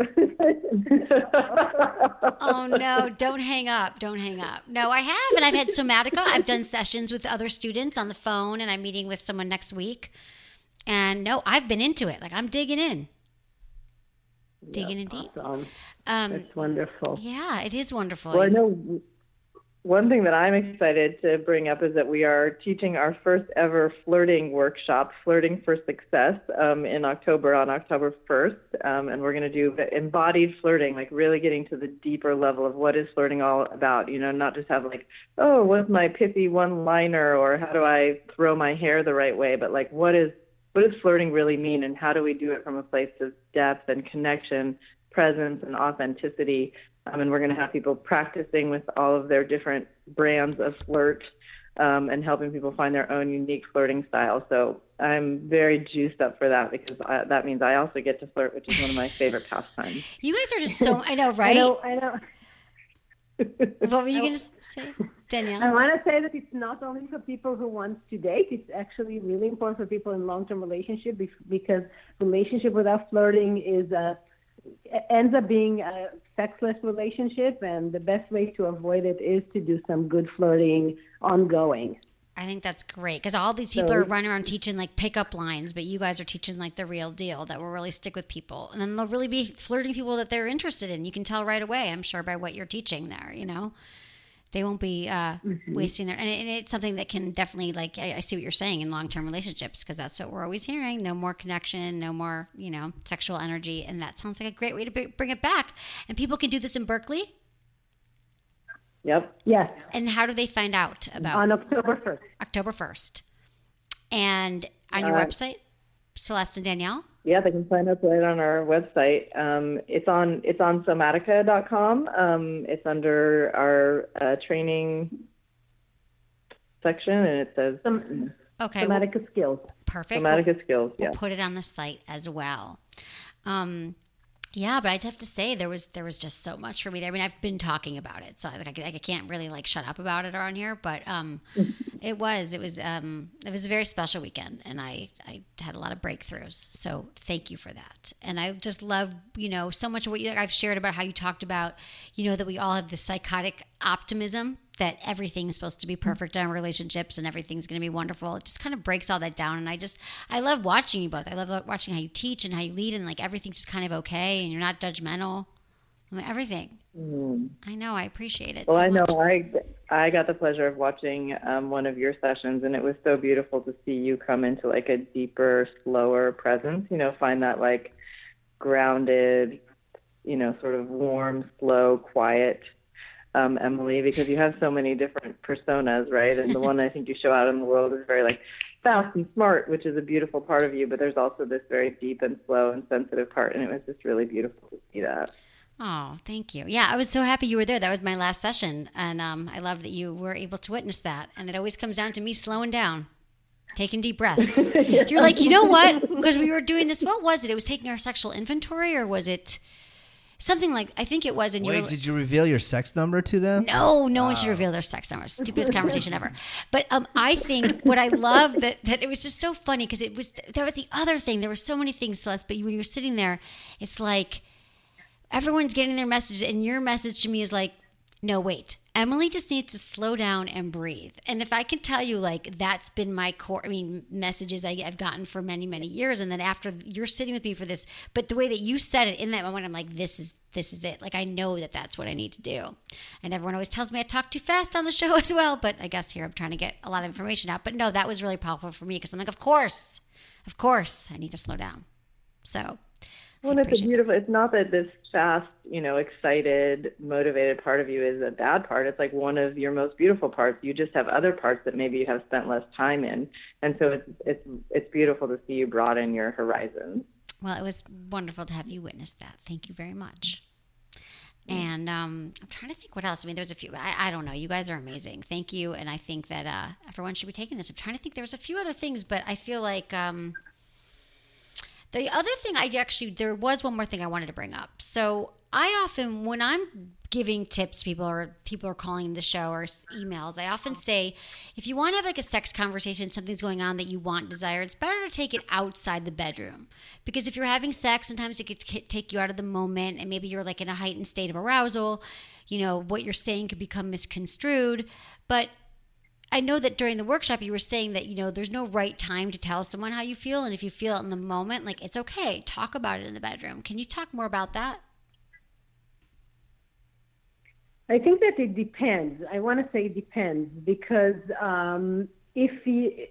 Oh, no. Don't hang up. Don't hang up. No, I have. And I've had Somatica. I've done sessions with other students on the phone, and I'm meeting with someone next week. And no, I've been into it. I'm digging in. Digging in deep. Awesome. That's wonderful. Yeah, it is wonderful. Well, I know one thing that I'm excited to bring up is that we are teaching our first ever flirting workshop, Flirting for Success, in October, on October 1st. And we're going to do embodied flirting, really getting to the deeper level of what is flirting all about, not just have what's my pithy one-liner, or how do I throw my hair the right way, but what does flirting really mean, and how do we do it from a place of depth and connection, presence and authenticity. And we're going to have people practicing with all of their different brands of flirt, and helping people find their own unique flirting style. So I'm very juiced up for that, because that means I also get to flirt, which is one of my favorite pastimes. You guys are just so, I know, right? I know. What were you going to say? Danielle? I want to say that it's not only for people who want to date. It's actually really important for people in long-term relationship because relationship without flirting ends up being a sexless relationship, and the best way to avoid it is to do some good flirting ongoing. I think that's great because all these people are running around teaching like pickup lines, but you guys are teaching like the real deal that will really stick with people. And then they'll really be flirting people that they're interested in. You can tell right away, I'm sure, by what you're teaching there, you know? They won't be wasting their... And it's something that can definitely, like, I see what you're saying in long-term relationships because that's what we're always hearing. No more connection, no more, you know, sexual energy. And that sounds like a great way to bring it back. And people can do this in Berkeley? Yep. Yes. And how do they find out about on October 1st? October 1st. And on your website, Celeste and Danielle? Yeah, they can sign up right on our website. It's on somatica.com. It's under our training section, and it says Somatica skills. Perfect. Somatica skills. Yeah. We'll put it on the site as well. Yeah, but I'd have to say there was just so much for me there. I mean, I've been talking about it, so I can't really like shut up about it around here. But it was a very special weekend, and I had a lot of breakthroughs. So thank you for that. And I just love so much of what I've shared about how you talked about that we all have this psychotic optimism that everything's supposed to be perfect in our relationships and everything's going to be wonderful. It just kind of breaks all that down. And I love watching you both. I love watching how you teach and how you lead, and like everything's just kind of okay and you're not judgmental. I mean, everything. I know. I appreciate it. Well, so I know. much. I got the pleasure of watching one of your sessions, and it was so beautiful to see you come into like a deeper, slower presence, find that like grounded, sort of warm, slow, quiet Emily, because you have so many different personas, right? And the one I think you show out in the world is very like fast and smart, which is a beautiful part of you, but there's also this very deep and slow and sensitive part, and it was just really beautiful to see that. Oh, thank you. Yeah, I was so happy you were there. That was my last session, and I love that you were able to witness that. And it always comes down to me slowing down, taking deep breaths. You're like, you know what? Because we were doing this, what was it? It was taking our sexual inventory, or was it... something like, I think it was. And wait, did you reveal your sex number to them? No one should reveal their sex number. Stupidest conversation ever. But I think what I love that it was just so funny because that was the other thing. There were so many things, Celeste, but when you were sitting there, it's like everyone's getting their messages, and your message to me is like, no, wait. Emily just needs to slow down and breathe. And if I can tell you, like, that's been my core, messages I've gotten for many, many years. And then after you're sitting with me for this, but the way that you said it in that moment, I'm like, this is it. Like, I know that that's what I need to do. And everyone always tells me I talk too fast on the show as well. But I guess here I'm trying to get a lot of information out. But no, that was really powerful for me because I'm like, of course, I need to slow down. So. Well, it's not that this fast, excited, motivated part of you is a bad part. It's like one of your most beautiful parts. You just have other parts that maybe you have spent less time in. And so it's beautiful to see you broaden your horizons. Well, it was wonderful to have you witness that. Thank you very much. And I'm trying to think what else. There's a few. I don't know. You guys are amazing. Thank you. And I think that everyone should be taking this. I'm trying to think. There's a few other things, but I feel like... the other thing there was one more thing I wanted to bring up. So I often, when I'm giving tips to people or people are calling the show or emails, I often say, if you want to have like a sex conversation, something's going on that you want, desire, it's better to take it outside the bedroom. Because if you're having sex, sometimes it could take you out of the moment and maybe you're like in a heightened state of arousal. What you're saying could become misconstrued. But I know that during the workshop you were saying that, there's no right time to tell someone how you feel. And if you feel it in the moment, like, it's okay. Talk about it in the bedroom. Can you talk more about that? I think that it depends. I want to say it depends because if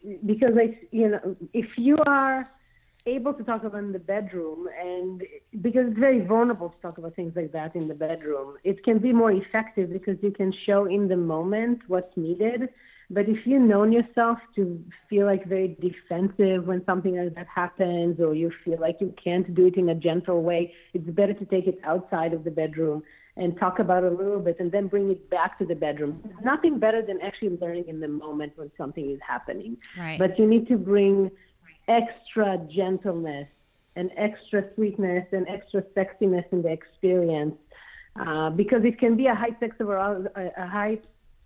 you are able to talk about it in the bedroom, and because it's very vulnerable to talk about things like that in the bedroom, it can be more effective because you can show in the moment what's needed. But if you know yourself to feel like very defensive when something like that happens, or you feel like you can't do it in a gentle way, it's better to take it outside of the bedroom and talk about it a little bit and then bring it back to the bedroom. There's nothing better than actually learning in the moment when something is happening. Right. But you need to bring extra gentleness and extra sweetness and extra sexiness in the experience because it can be a high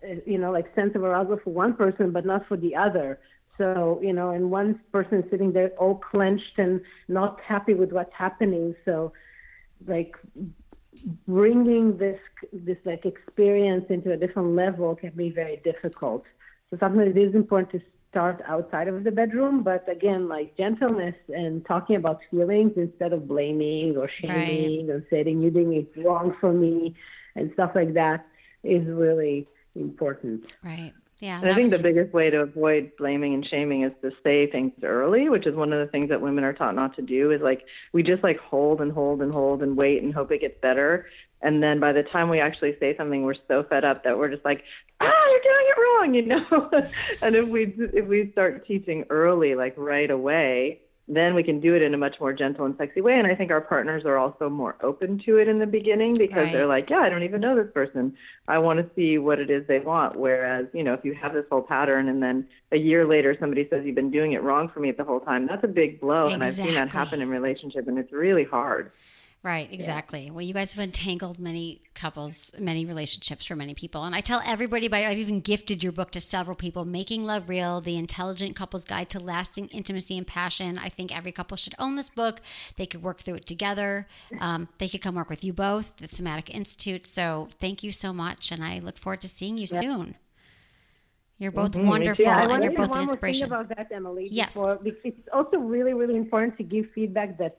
like sense of arousal for one person, but not for the other. So, and one person sitting there all clenched and not happy with what's happening. So, like, bringing this like experience into a different level can be very difficult. So sometimes it is important to start outside of the bedroom, but again, like gentleness and talking about feelings instead of blaming or shaming or saying you're doing it wrong for me and stuff like that is really important. Right. Yeah. And I think the biggest way to avoid blaming and shaming is to say things early, which is one of the things that women are taught not to do, is like we just like hold and hold and hold and wait and hope it gets better. And then by the time we actually say something, we're so fed up that we're just like, you're doing it wrong, And if we start teaching early, like right away, then we can do it in a much more gentle and sexy way. And I think our partners are also more open to it in the beginning because they're like, I don't even know this person. I want to see what it is they want. Whereas, if you have this whole pattern and then a year later somebody says you've been doing it wrong for me the whole time, that's a big blow. Exactly. And I've seen that happen in relationships, and it's really hard. Right, exactly. Yeah. Well, you guys have entangled many couples, many relationships for many people. And I tell everybody, I've even gifted your book to several people, Making Love Real, The Intelligent Couple's Guide to Lasting Intimacy and Passion. I think every couple should own this book. They could work through it together. They could come work with you both, the Somatic Institute. So thank you so much. And I look forward to seeing you soon. You're both wonderful, and you're both an inspiration. One more thing about that, Emily. Yes. Because it's also really, really important to give feedback that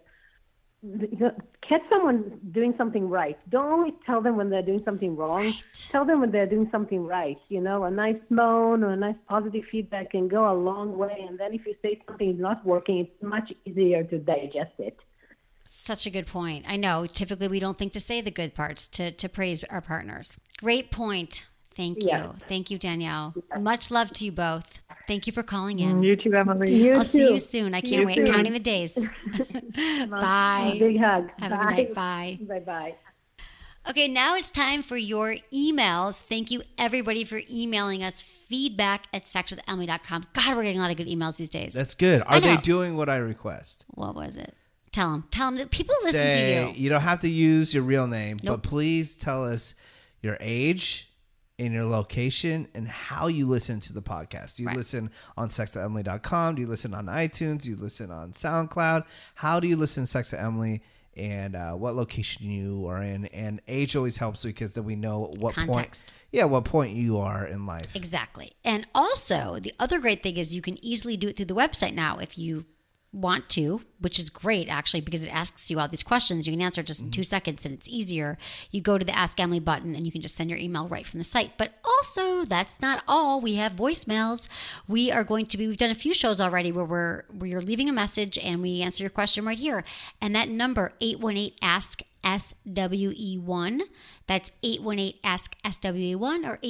catch someone doing something right. Don't only tell them when they're doing something wrong. Right. Tell them when they're doing something right. A nice moan or a nice positive feedback can go a long way. And then if you say something is not working, it's much easier to digest it. Such a good point. I know typically we don't think to say the good parts, to praise our partners. Great point. Thank you. Yeah. Thank you, Danielle. Much love to you both. Thank you for calling in. You too, Emily. I'll see you soon. I can't wait. Counting the days. Bye. Big hug. Have a good night. Bye. Bye-bye. Okay, now it's time for your emails. Thank you, everybody, for emailing us feedback@sexwithemily.com. God, we're getting a lot of good emails these days. That's good. Are they doing what I request? What was it? Tell them that people listen to you. You don't have to use your real name, but please tell us your age and your location and how you listen to the podcast. Do you listen on sexwithemily.com? Do you listen on iTunes? Do you listen on SoundCloud? How do you listen to Sex with Emily? And what location you are in? And age always helps because then we know what context. What point you are in life. Exactly. And also, the other great thing is you can easily do it through the website now if you want to, which is great actually because it asks you all these questions. You can answer just in 2 seconds and it's easier. You go to the Ask Emily button and you can just send your email right from the site. But also, that's not all. We have voicemails. We've done a few shows already where you're leaving a message and we answer your question right here. And that number, 818-ASK-SWE1, that's 818-ASK-SWE1 or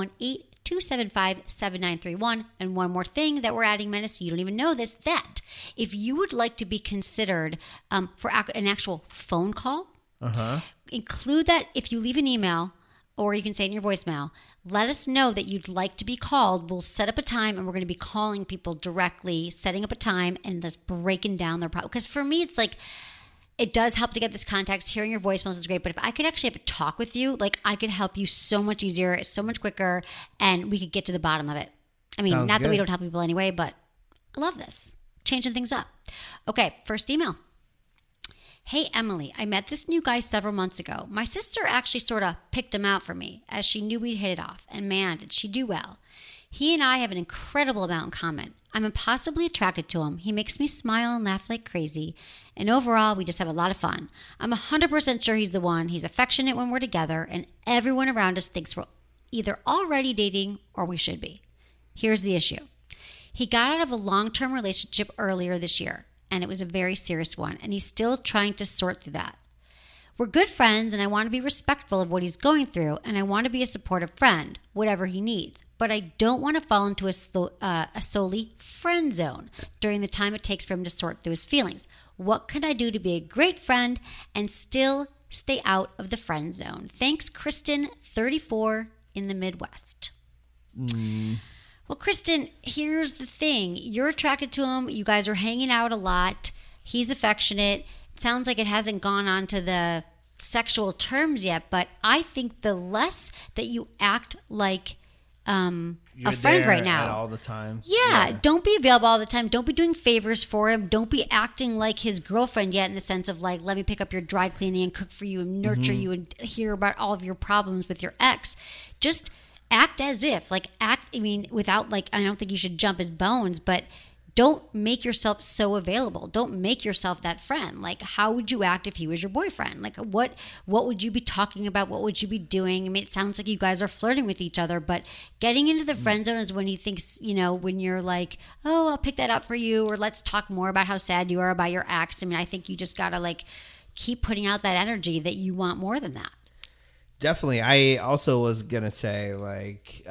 818-275-7931. And one more thing that we're adding, Menace, you don't even know this, that if you would like to be considered for an actual phone call, include that if you leave an email, or you can say in your voicemail, let us know that you'd like to be called. We'll set up a time and we're going to be calling people directly, setting up a time and just breaking down their problem. Because for me, it's like, it does help to get this context. Hearing your voicemails is great, but if I could actually have a talk with you, like I could help you so much easier, so much quicker, and we could get to the bottom of it. I mean, Sounds not good. that we don't help people anyway, but I love this. Changing things up. Okay, first email. Hey, Emily, I met this new guy several months ago. My sister actually sort of picked him out for me as she knew we'd hit it off. And man, did she do well. He and I have an incredible amount in common. I'm impossibly attracted to him. He makes me smile and laugh like crazy. And overall, we just have a lot of fun. I'm 100% sure he's the one. He's affectionate when we're together. And everyone around us thinks we're either already dating or we should be. Here's the issue. He got out of a long-term relationship earlier this year. And it was a very serious one. And he's still trying to sort through that. We're good friends, and I want to be respectful of what he's going through, and I want to be a supportive friend, whatever he needs. But I don't want to fall into a solely friend zone during the time it takes for him to sort through his feelings. What can I do to be a great friend and still stay out of the friend zone? Thanks, Kristen, 34 in the Midwest. Well, Kristen, here's the thing. You're attracted to him. You guys are hanging out a lot. He's affectionate. It sounds like it hasn't gone on to the sexual terms yet, but I think the less that you act like You're a friend there right now. at all the time. Yeah, don't be available all the time. Don't be doing favors for him. Don't be acting like his girlfriend yet, in the sense of like, let me pick up your dry cleaning and cook for you and nurture you and hear about all of your problems with your ex. Just act as if, without like, I don't think you should jump his bones, but don't make yourself so available. Don't make yourself that friend. Like, how would you act if he was your boyfriend? Like, what would you be talking about? What would you be doing? I mean, it sounds like you guys are flirting with each other, but getting into the friend zone is when he thinks, when you're like, oh, I'll pick that up for you, or let's talk more about how sad you are about your ex. I mean, I think you just gotta like keep putting out that energy that you want more than that. Definitely. I also was gonna say like,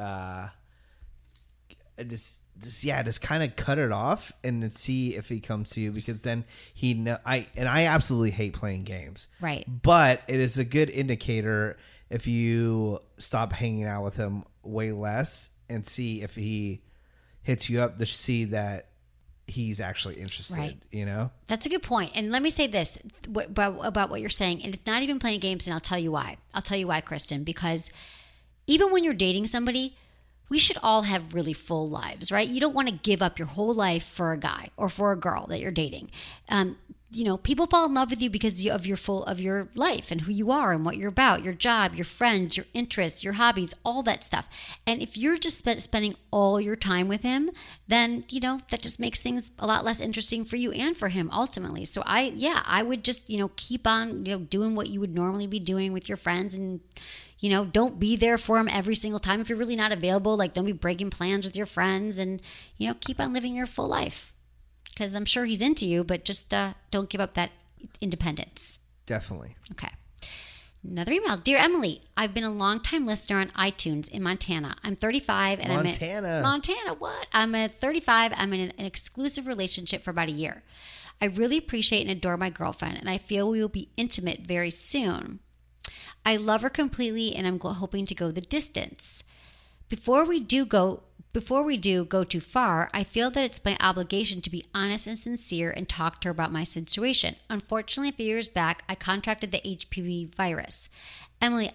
just kind of cut it off and then see if he comes to you, because then I absolutely hate playing games. Right. But it is a good indicator if you stop hanging out with him way less and see if he hits you up to see that he's actually interested, right. That's a good point. And let me say this about what you're saying, and it's not even playing games, and I'll tell you why. Kristen, because even when you're dating somebody, we should all have really full lives, right? You don't want to give up your whole life for a guy or for a girl that you're dating. People fall in love with you because of your life and who you are and what you're about, your job, your friends, your interests, your hobbies, all that stuff. And if you're just spending all your time with him, then, that just makes things a lot less interesting for you and for him ultimately. So I would just, keep on, doing what you would normally be doing with your friends, and don't be there for him every single time. If you're really not available, like, don't be breaking plans with your friends, and, keep on living your full life, because I'm sure he's into you, but just don't give up that independence. Definitely. Okay. Another email. Dear Emily, I've been a long-time listener on iTunes in Montana. I'm 35 and Montana, what? I'm at 35. I'm in an exclusive relationship for about a year. I really appreciate and adore my girlfriend, and I feel we will be intimate very soon. I love her completely, and I'm hoping to go the distance. Before we do go too far, I feel that it's my obligation to be honest and sincere and talk to her about my situation. Unfortunately, a few years back, I contracted the HPV virus. Emily,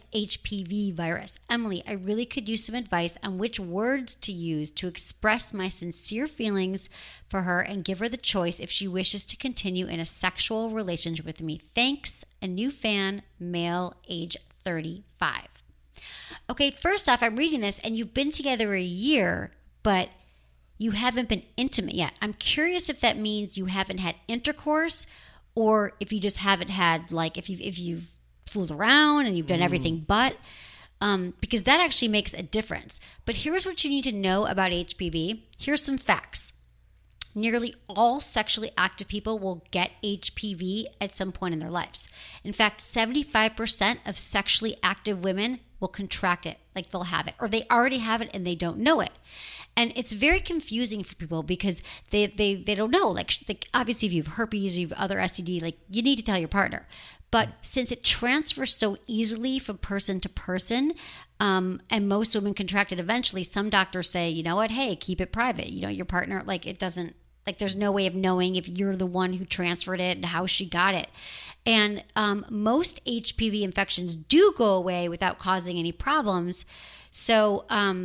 I really could use some advice on which words to use to express my sincere feelings for her and give her the choice if she wishes to continue in a sexual relationship with me. Thanks, a new fan, male, age 35. Okay, first off, I'm reading this and you've been together a year, but you haven't been intimate yet. I'm curious if that means you haven't had intercourse, or if you just haven't had, like, if you've fooled around and you've done everything but, because that actually makes a difference. But here's what you need to know about HPV. Here's some facts. Nearly all sexually active people will get HPV at some point in their lives. In fact, 75% of sexually active women will contract it, like they'll have it, or they already have it and they don't know it. And it's very confusing for people because they don't know. Like obviously, if you have herpes or you have other STD, like, you need to tell your partner. But since it transfers so easily from person to person, and most women contract it eventually, some doctors say, you know what, hey, keep it private. Your partner, like, it doesn't, like, there's no way of knowing if you're the one who transferred it and how she got it. And most HPV infections do go away without causing any problems. So,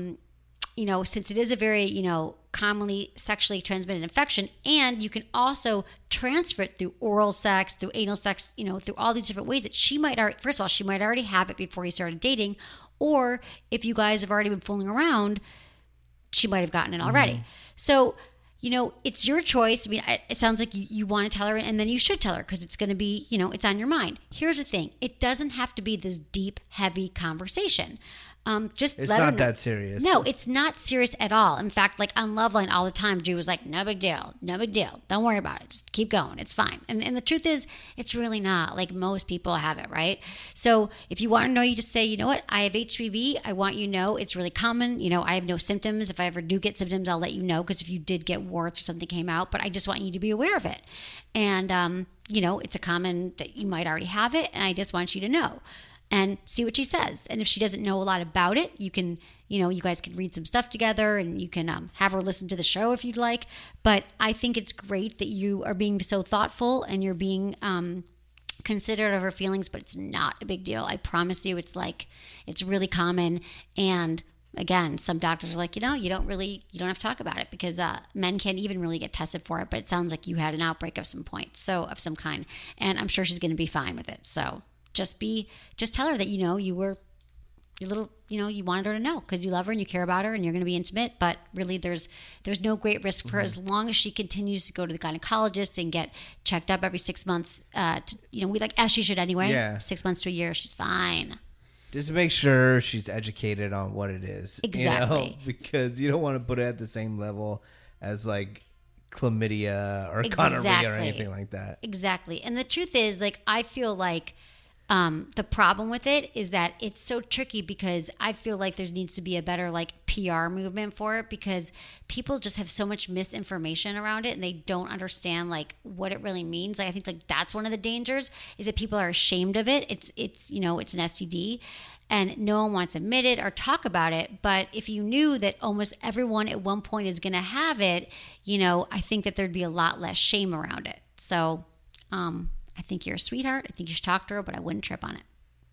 since it is a very, commonly sexually transmitted infection, and you can also transfer it through oral sex, through anal sex, through all these different ways that she might already have it before you started dating, or if you guys have already been fooling around, she might have gotten it already. So, it's your choice. I mean, it sounds like you want to tell her, and then you should tell her because it's going to be, it's on your mind. Here's the thing. It doesn't have to be this deep, heavy conversation. It's not that serious. No, it's not serious at all. In fact, like on Loveline all the time, Drew was like, no big deal. Don't worry about it. Just keep going. It's fine. And the truth is, it's really not. Like, most people have it, right? So if you want to know, you just say, you know what? I have HPV. I want you to know it's really common. I have no symptoms. If I ever do get symptoms, I'll let you know, because if you did get warts or something came out, but I just want you to be aware of it. And, it's a common that you might already have it, and I just want you to know. And see what she says. And if she doesn't know a lot about it, you can, you guys can read some stuff together, and you can have her listen to the show if you'd like. But I think it's great that you are being so thoughtful and you're being considerate of her feelings, but it's not a big deal. I promise you, it's really common. And again, some doctors are like, you don't have to talk about it because men can't even really get tested for it. But it sounds like you had an outbreak of some kind. And I'm sure she's going to be fine with it. So just tell her that, you were your little, you wanted her to know because you love her and you care about her and you're going to be intimate. But really there's no great risk for her as long as she continues to go to the gynecologist and get checked up every 6 months. As she should anyway. Yeah. 6 months to a year, she's fine. Just make sure she's educated on what it is. Exactly. Because you don't want to put it at the same level as like chlamydia or gonorrhea or anything like that. Exactly. And the truth is, I feel like the problem with it is that it's so tricky because I feel like there needs to be a better PR movement for it because people just have so much misinformation around it and they don't understand what it really means. I think that's one of the dangers is that people are ashamed of it. It's it's an STD and no one wants to admit it or talk about it. But if you knew that almost everyone at one point is going to have it, I think that there'd be a lot less shame around it. So, I think you're a sweetheart. I think you should talk to her, but I wouldn't trip on it.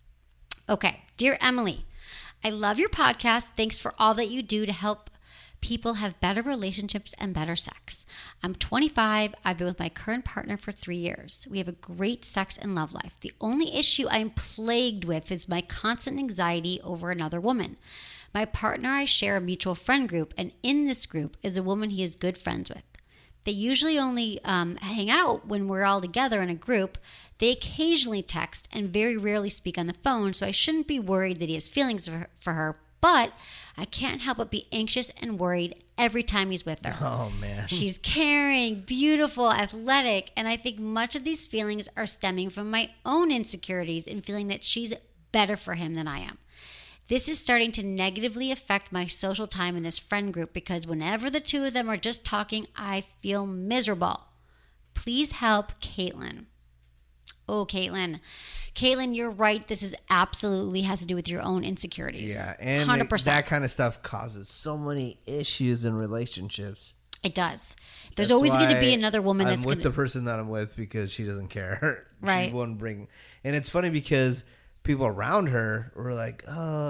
Okay. Dear Emily, I love your podcast. Thanks for all that you do to help people have better relationships and better sex. I'm 25. I've been with my current partner for 3 years. We have a great sex and love life. The only issue I'm plagued with is my constant anxiety over another woman. My partner and I share a mutual friend group, and in this group is a woman he is good friends with. They usually only hang out when we're all together in a group. They occasionally text and very rarely speak on the phone, so I shouldn't be worried that he has feelings for her, but I can't help but be anxious and worried every time he's with her. Oh, man. She's caring, beautiful, athletic, and I think much of these feelings are stemming from my own insecurities and feeling that she's better for him than I am. This is starting to negatively affect my social time in this friend group because whenever the two of them are just talking, I feel miserable. Please help, Caitlin. Oh, Caitlin. Caitlin, you're right. This is absolutely has to do with your own insecurities. Yeah, and 100%. That kind of stuff causes so many issues in relationships. It does. There's always going to be another woman that's with the person that I'm with because she doesn't care. Right. She won't bring. And it's funny because people around her were like,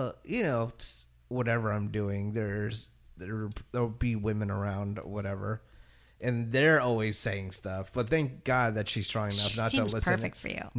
whatever I'm doing, there'll be women around, whatever. And they're always saying stuff. But thank God that she's strong enough not to listen. Perfect for you.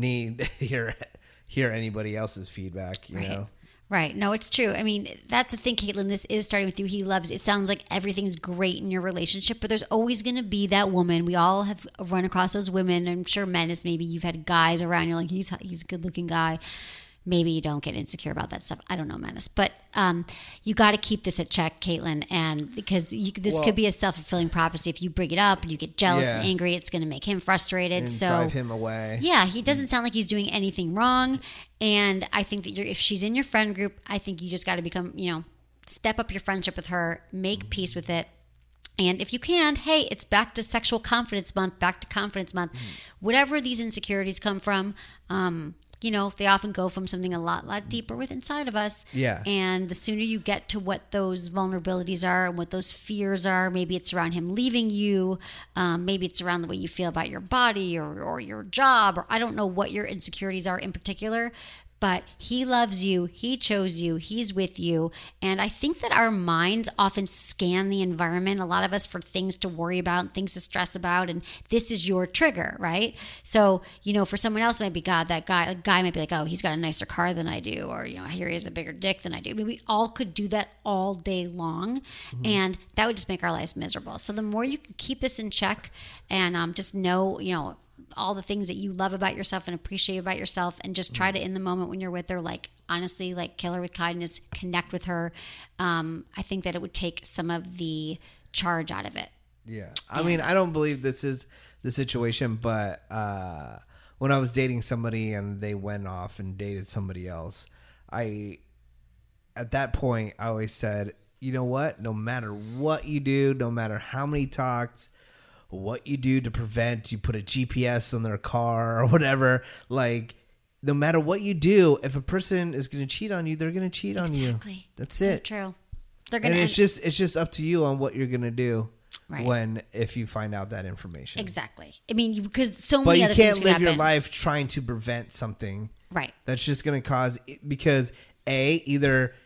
Hear anybody else's feedback, you know? Right. No, it's true. I mean, that's the thing, Caitlin. This is starting with you. He loves it. Sounds like everything's great in your relationship, but there's always going to be that woman. We all have run across those women. I'm sure men is maybe you've had guys around. You're like, he's a good looking guy. Maybe you don't get insecure about that stuff. I don't know, Menace. But you got to keep this at check, Caitlin. And because this could be a self-fulfilling prophecy. If you bring it up and you get jealous and angry, it's going to make him frustrated. And so drive him away. Yeah, he doesn't sound like he's doing anything wrong. And I think that if she's in your friend group, I think you just got to become, step up your friendship with her, make peace with it. And if you can, hey, it's back to Sexual Confidence Month, Whatever these insecurities come from, they often go from something a lot deeper within inside of us. Yeah. And the sooner you get to what those vulnerabilities are and what those fears are, maybe it's around him leaving you, maybe it's around the way you feel about your body or your job, or I don't know what your insecurities are in particular. But he loves you. He chose you. He's with you. And I think that our minds often scan the environment, a lot of us, for things to worry about, things to stress about. And this is your trigger, right? So, for someone else, it might be, God, that guy might be like, oh, he's got a nicer car than I do. Or, I hear he has a bigger dick than I do. I mean, we all could do that all day long. Mm-hmm. And that would just make our lives miserable. So the more you can keep this in check and just know, all the things that you love about yourself and appreciate about yourself, and just try to, in the moment when you're with her, honestly, kill her with kindness, connect with her. I think that it would take some of the charge out of it. Yeah. I mean, I don't believe this is the situation, but when I was dating somebody and they went off and dated somebody else, at that point, I always said, you know what? No matter what you do, no matter how many talks, what you do to prevent, you put a GPS on their car or whatever, no matter what you do, if a person is going to cheat on you, they're going to cheat on you. Exactly. That's so it. True. And it's just up to you on what you're going to do if you find out that information. Exactly. I mean, because so many other things But you can't live happen. your life trying to prevent something. Right. That's just going to cause, because either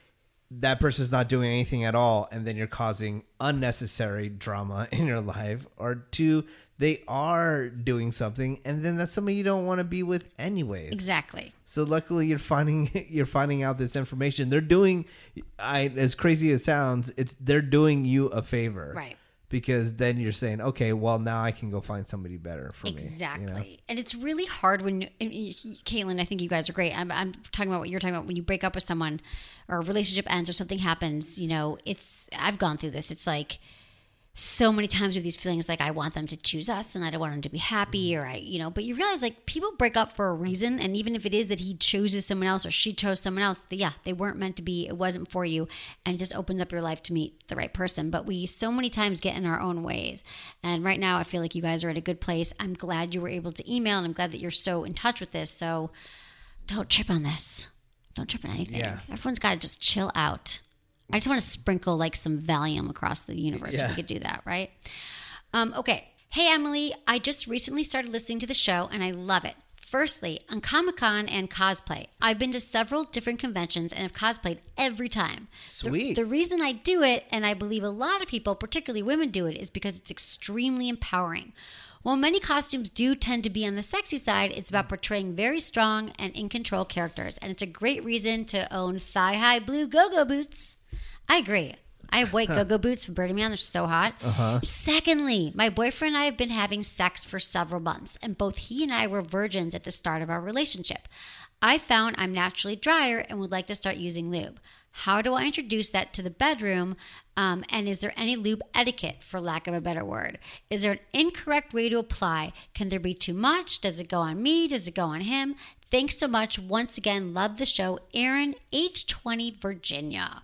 that person's not doing anything at all, and then you're causing unnecessary drama in your life. Or 2, they are doing something, and then that's somebody you don't want to be with anyways. Exactly. So luckily you're finding out this information. They're doing, as crazy as it sounds, they're doing you a favor. Right. Because then you're saying, okay, well, now I can go find somebody better for exactly. me. Exactly. And it's really hard when, Caitlin, I think you guys are great. I'm talking about what you're talking about when you break up with someone or a relationship ends or something happens, I've gone through this. It's like so many times with these feelings, like I want them to choose us and I don't want them to be happy but you realize like people break up for a reason. And even if it is that he chooses someone else or she chose someone else, they weren't meant to be, it wasn't for you. And it just opens up your life to meet the right person. But we so many times get in our own ways. And right now I feel like you guys are at a good place. I'm glad you were able to email and I'm glad that you're so in touch with this. So don't trip on this. Don't trip on anything. Yeah. Everyone's got to just chill out. I just want to sprinkle like some Valium across the universe. Yeah. We could do that, right? Okay. Hey, Emily, I just recently started listening to the show and I love it. Firstly, on Comic-Con and cosplay, I've been to several different conventions and have cosplayed every time. Sweet. The reason I do it, and I believe a lot of people, particularly women, do it, is because it's extremely empowering. While many costumes do tend to be on the sexy side, it's about portraying very strong and in-control characters. And it's a great reason to own thigh-high blue go-go boots. I agree. I have white go-go boots from Burning Man. They're so hot. Uh-huh. Secondly, my boyfriend and I have been having sex for several months, and both he and I were virgins at the start of our relationship. I found I'm naturally drier and would like to start using lube. How do I introduce that to the bedroom? And is there any lube etiquette, for lack of a better word? Is there an incorrect way to apply? Can there be too much? Does it go on me? Does it go on him? Thanks so much. Once again, love the show. Aaron, age 20, Virginia.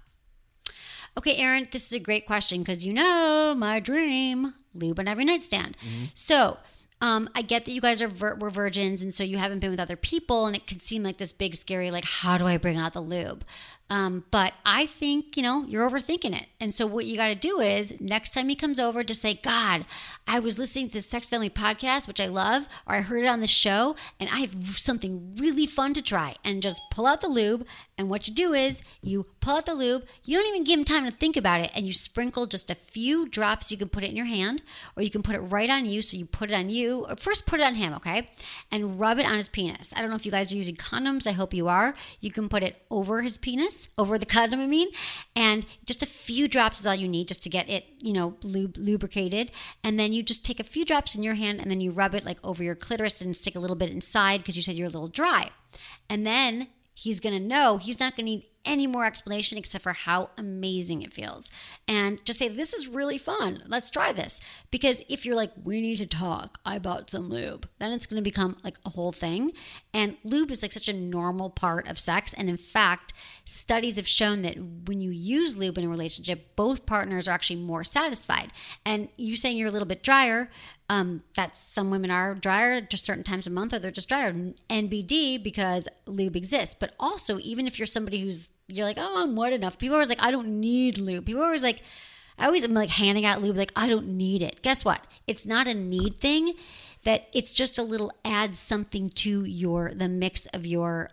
Okay, Aaron, this is a great question because my dream, lube on every nightstand. Mm-hmm. So I get that you guys were virgins and so you haven't been with other people and it can seem like this big, scary, like, how do I bring out the lube? But I think, you're overthinking it. And so what you got to do is next time he comes over, just say, God, I was listening to the Sex Family podcast, which I love, or I heard it on the show, and I have something really fun to try. And just pull out the lube. And what you do is you pull out the lube. You don't even give him time to think about it. And you sprinkle just a few drops. You can put it in your hand or you can put it right on you. So you put it on you. Or first put it on him, okay? And rub it on his penis. I don't know if you guys are using condoms. I hope you are. You can put it over his penis, over the condom, and just a few drops is all you need just to get it, lubricated. And then you just take a few drops in your hand and then you rub it like over your clitoris and stick a little bit inside because you said you're a little dry. And then he's going to know he's not going to need any more explanation except for how amazing it feels. And just say, this is really fun. Let's try this. Because if you're like, we need to talk, I bought some lube, then it's going to become like a whole thing. And lube is like such a normal part of sex. And in fact, studies have shown that when you use lube in a relationship, both partners are actually more satisfied. And you saying you're a little bit drier, that some women are drier just certain times a month, or they're just drier. NBD, because lube exists. But also, even if you're somebody you're like, oh, I'm wet enough. People are always like, I don't need lube. People are always like, I always am like handing out lube, like, I don't need it. Guess what? It's not a need thing. That it's just a little add something to the mix of your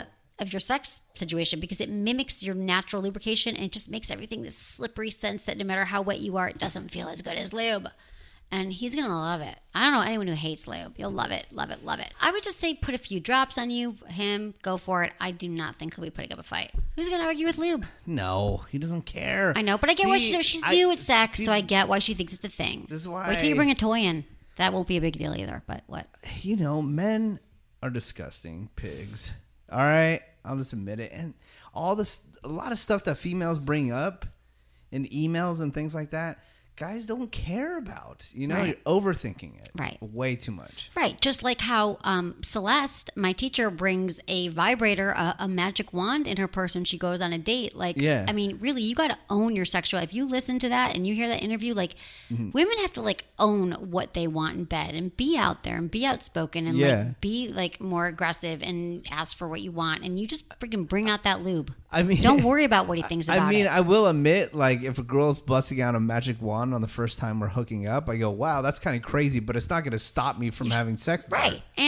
sex situation, because it mimics your natural lubrication and it just makes everything this slippery sense that no matter how wet you are, it doesn't feel as good as lube. And he's going to love it. I don't know anyone who hates lube. You'll love it, love it, love it. I would just say put a few drops on you, him, go for it. I do not think he'll be putting up a fight. Who's going to argue with lube? No, he doesn't care. I know, but I get why she's new at sex, so I get why she thinks it's a thing. This is why. Wait till you bring a toy in. That won't be a big deal either, but what? Men are disgusting pigs. All right? I'll just admit it. And a lot of stuff that females bring up in emails and things like that, guys don't care about. Right. You're overthinking it. Right. Way too much. Right. Just like how Celeste, my teacher, brings a vibrator, a magic wand in her purse when she goes on a date. Like, yeah. I mean, really, you got to own your sexual life. If you listen to that and you hear that interview, like, women have to, like, own what they want in bed and be out there and be outspoken and, like, be, like, more aggressive and ask for what you want. And you just freaking bring out that lube. I mean, don't worry about what he thinks about it. I will admit, like, if a girl's busting out a magic wand on the first time we're hooking up, I go, wow, that's kind of crazy, but it's not going to stop me from having sex with her. Right.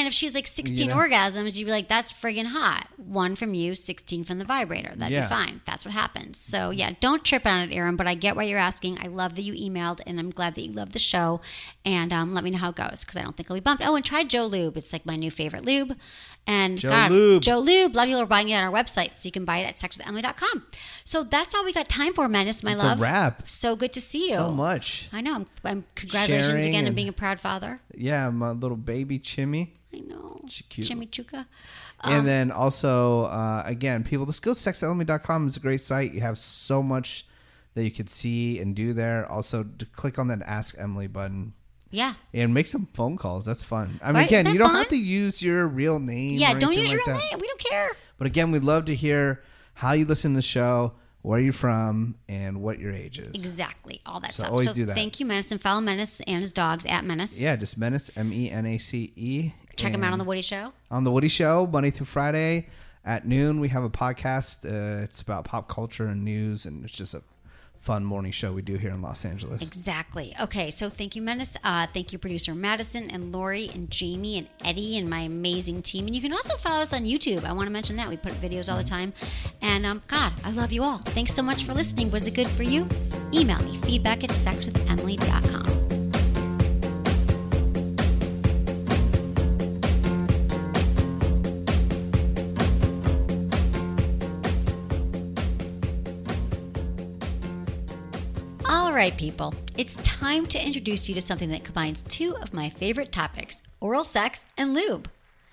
And if she's like 16 orgasms, you'd be like, that's friggin' hot. 1 from you, 16 from the vibrator. That'd be fine. That's what happens. So yeah, don't trip on it, Aaron, but I get why you're asking. I love that you emailed, and I'm glad that you love the show. And let me know how it goes, because I don't think I'll be bumped. Oh, and try Joe Lube. It's like my new favorite lube. And Joe Lube. A lot of people are buying it on our website, so you can buy it at sexwithemily.com. So that's all we got time for, Menace, my love. It's a wrap. So good to see you. So much. I know. I'm congratulations Sharing again on and- being a proud father. Yeah, my little baby Chimmy. I know. She's cute. Chimichuca. And then also, again, people, just go to sexwithemily.com. It's a great site. You have so much that you could see and do there. Also, to click on that Ask Emily button. Yeah. And make some phone calls. That's fun. I mean, Right? again, Isn't you that don't fun? have to use your real name. Yeah, or don't anything use your like real that. name. We don't care. But again, we'd love to hear how you listen to the show, where you're from, and what your age is. Exactly. All that So stuff. always So do that. thank you, Menace, and follow Menace and his dogs at Menace. Yeah, just Menace, MENACE. Check him out on And The Woody Show. On The Woody Show, Monday through Friday at noon. We have a podcast. It's about pop culture and news, and it's just a fun morning show we do here in Los Angeles. Exactly. Okay, so thank you, Menace. Thank you, producer Madison and Lori and Jamie and Eddie and my amazing team. And you can also follow us on YouTube. I want to mention that. We put videos all the time. And God, I love you all. Thanks so much for listening. Was it good for you? Email me, feedback@sexwithemily.com. All right, people, it's time to introduce you to something that combines 2 of my favorite topics, oral sex and lube.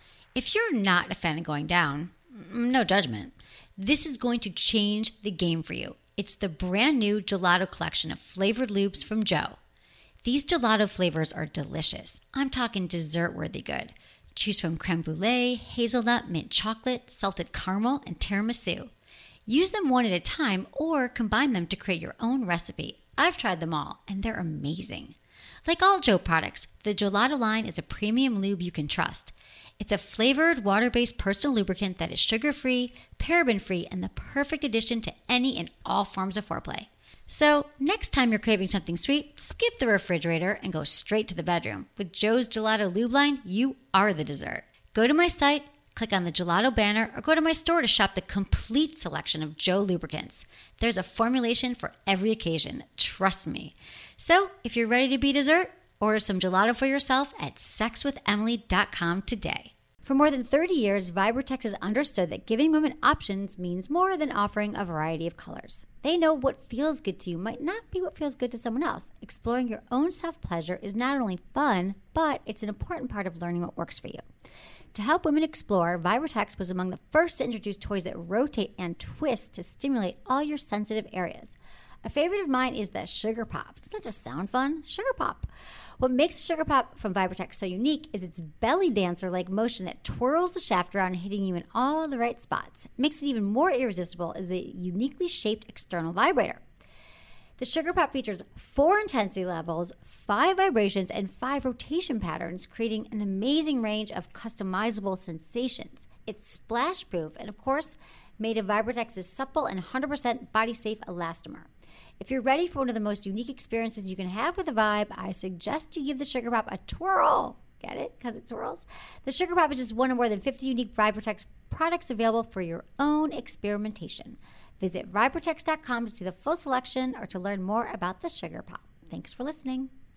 If you're not a fan of going down, no judgment. This is going to change the game for you. It's the brand new Gelato collection of flavored lubes from Joe. These gelato flavors are delicious. I'm talking dessert-worthy good. Choose from creme brulee, hazelnut, mint chocolate, salted caramel, and tiramisu. Use them one at a time or combine them to create your own recipe. I've tried them all, and they're amazing. Like all Joe products, the Gelato line is a premium lube you can trust. It's a flavored, water-based personal lubricant that is sugar-free, paraben-free, and the perfect addition to any and all forms of foreplay. So, next time you're craving something sweet, skip the refrigerator and go straight to the bedroom. With Joe's Gelato Lube line, you are the dessert. Go to my site, click on the Gelato banner, or go to my store to shop the complete selection of Joe lubricants. There's a formulation for every occasion, trust me. So, if you're ready to be dessert, order some gelato for yourself at sexwithemily.com today. For more than 30 years, Vibratex has understood that giving women options means more than offering a variety of colors. They know what feels good to you might not be what feels good to someone else. Exploring your own self-pleasure is not only fun, but it's an important part of learning what works for you. To help women explore, Vibratex was among the first to introduce toys that rotate and twist to stimulate all your sensitive areas. A favorite of mine is the Sugar Pop. Doesn't that just sound fun? Sugar Pop. What makes Sugar Pop from Vibratex so unique is its belly dancer-like motion that twirls the shaft around, hitting you in all the right spots. It makes it even more irresistible is the uniquely shaped external vibrator. The Sugar Pop features 4 intensity levels, 5 vibrations, and 5 rotation patterns, creating an amazing range of customizable sensations. It's splash-proof and, of course, made of Vibratex's supple and 100% body-safe elastomer. If you're ready for one of the most unique experiences you can have with a Vibe, I suggest you give the Sugar Pop a twirl. Get it? Because it twirls. The Sugar Pop is just one of more than 50 unique Vibratex products available for your own experimentation. Visit Vibratex.com to see the full selection or to learn more about the Sugar Pop. Thanks for listening.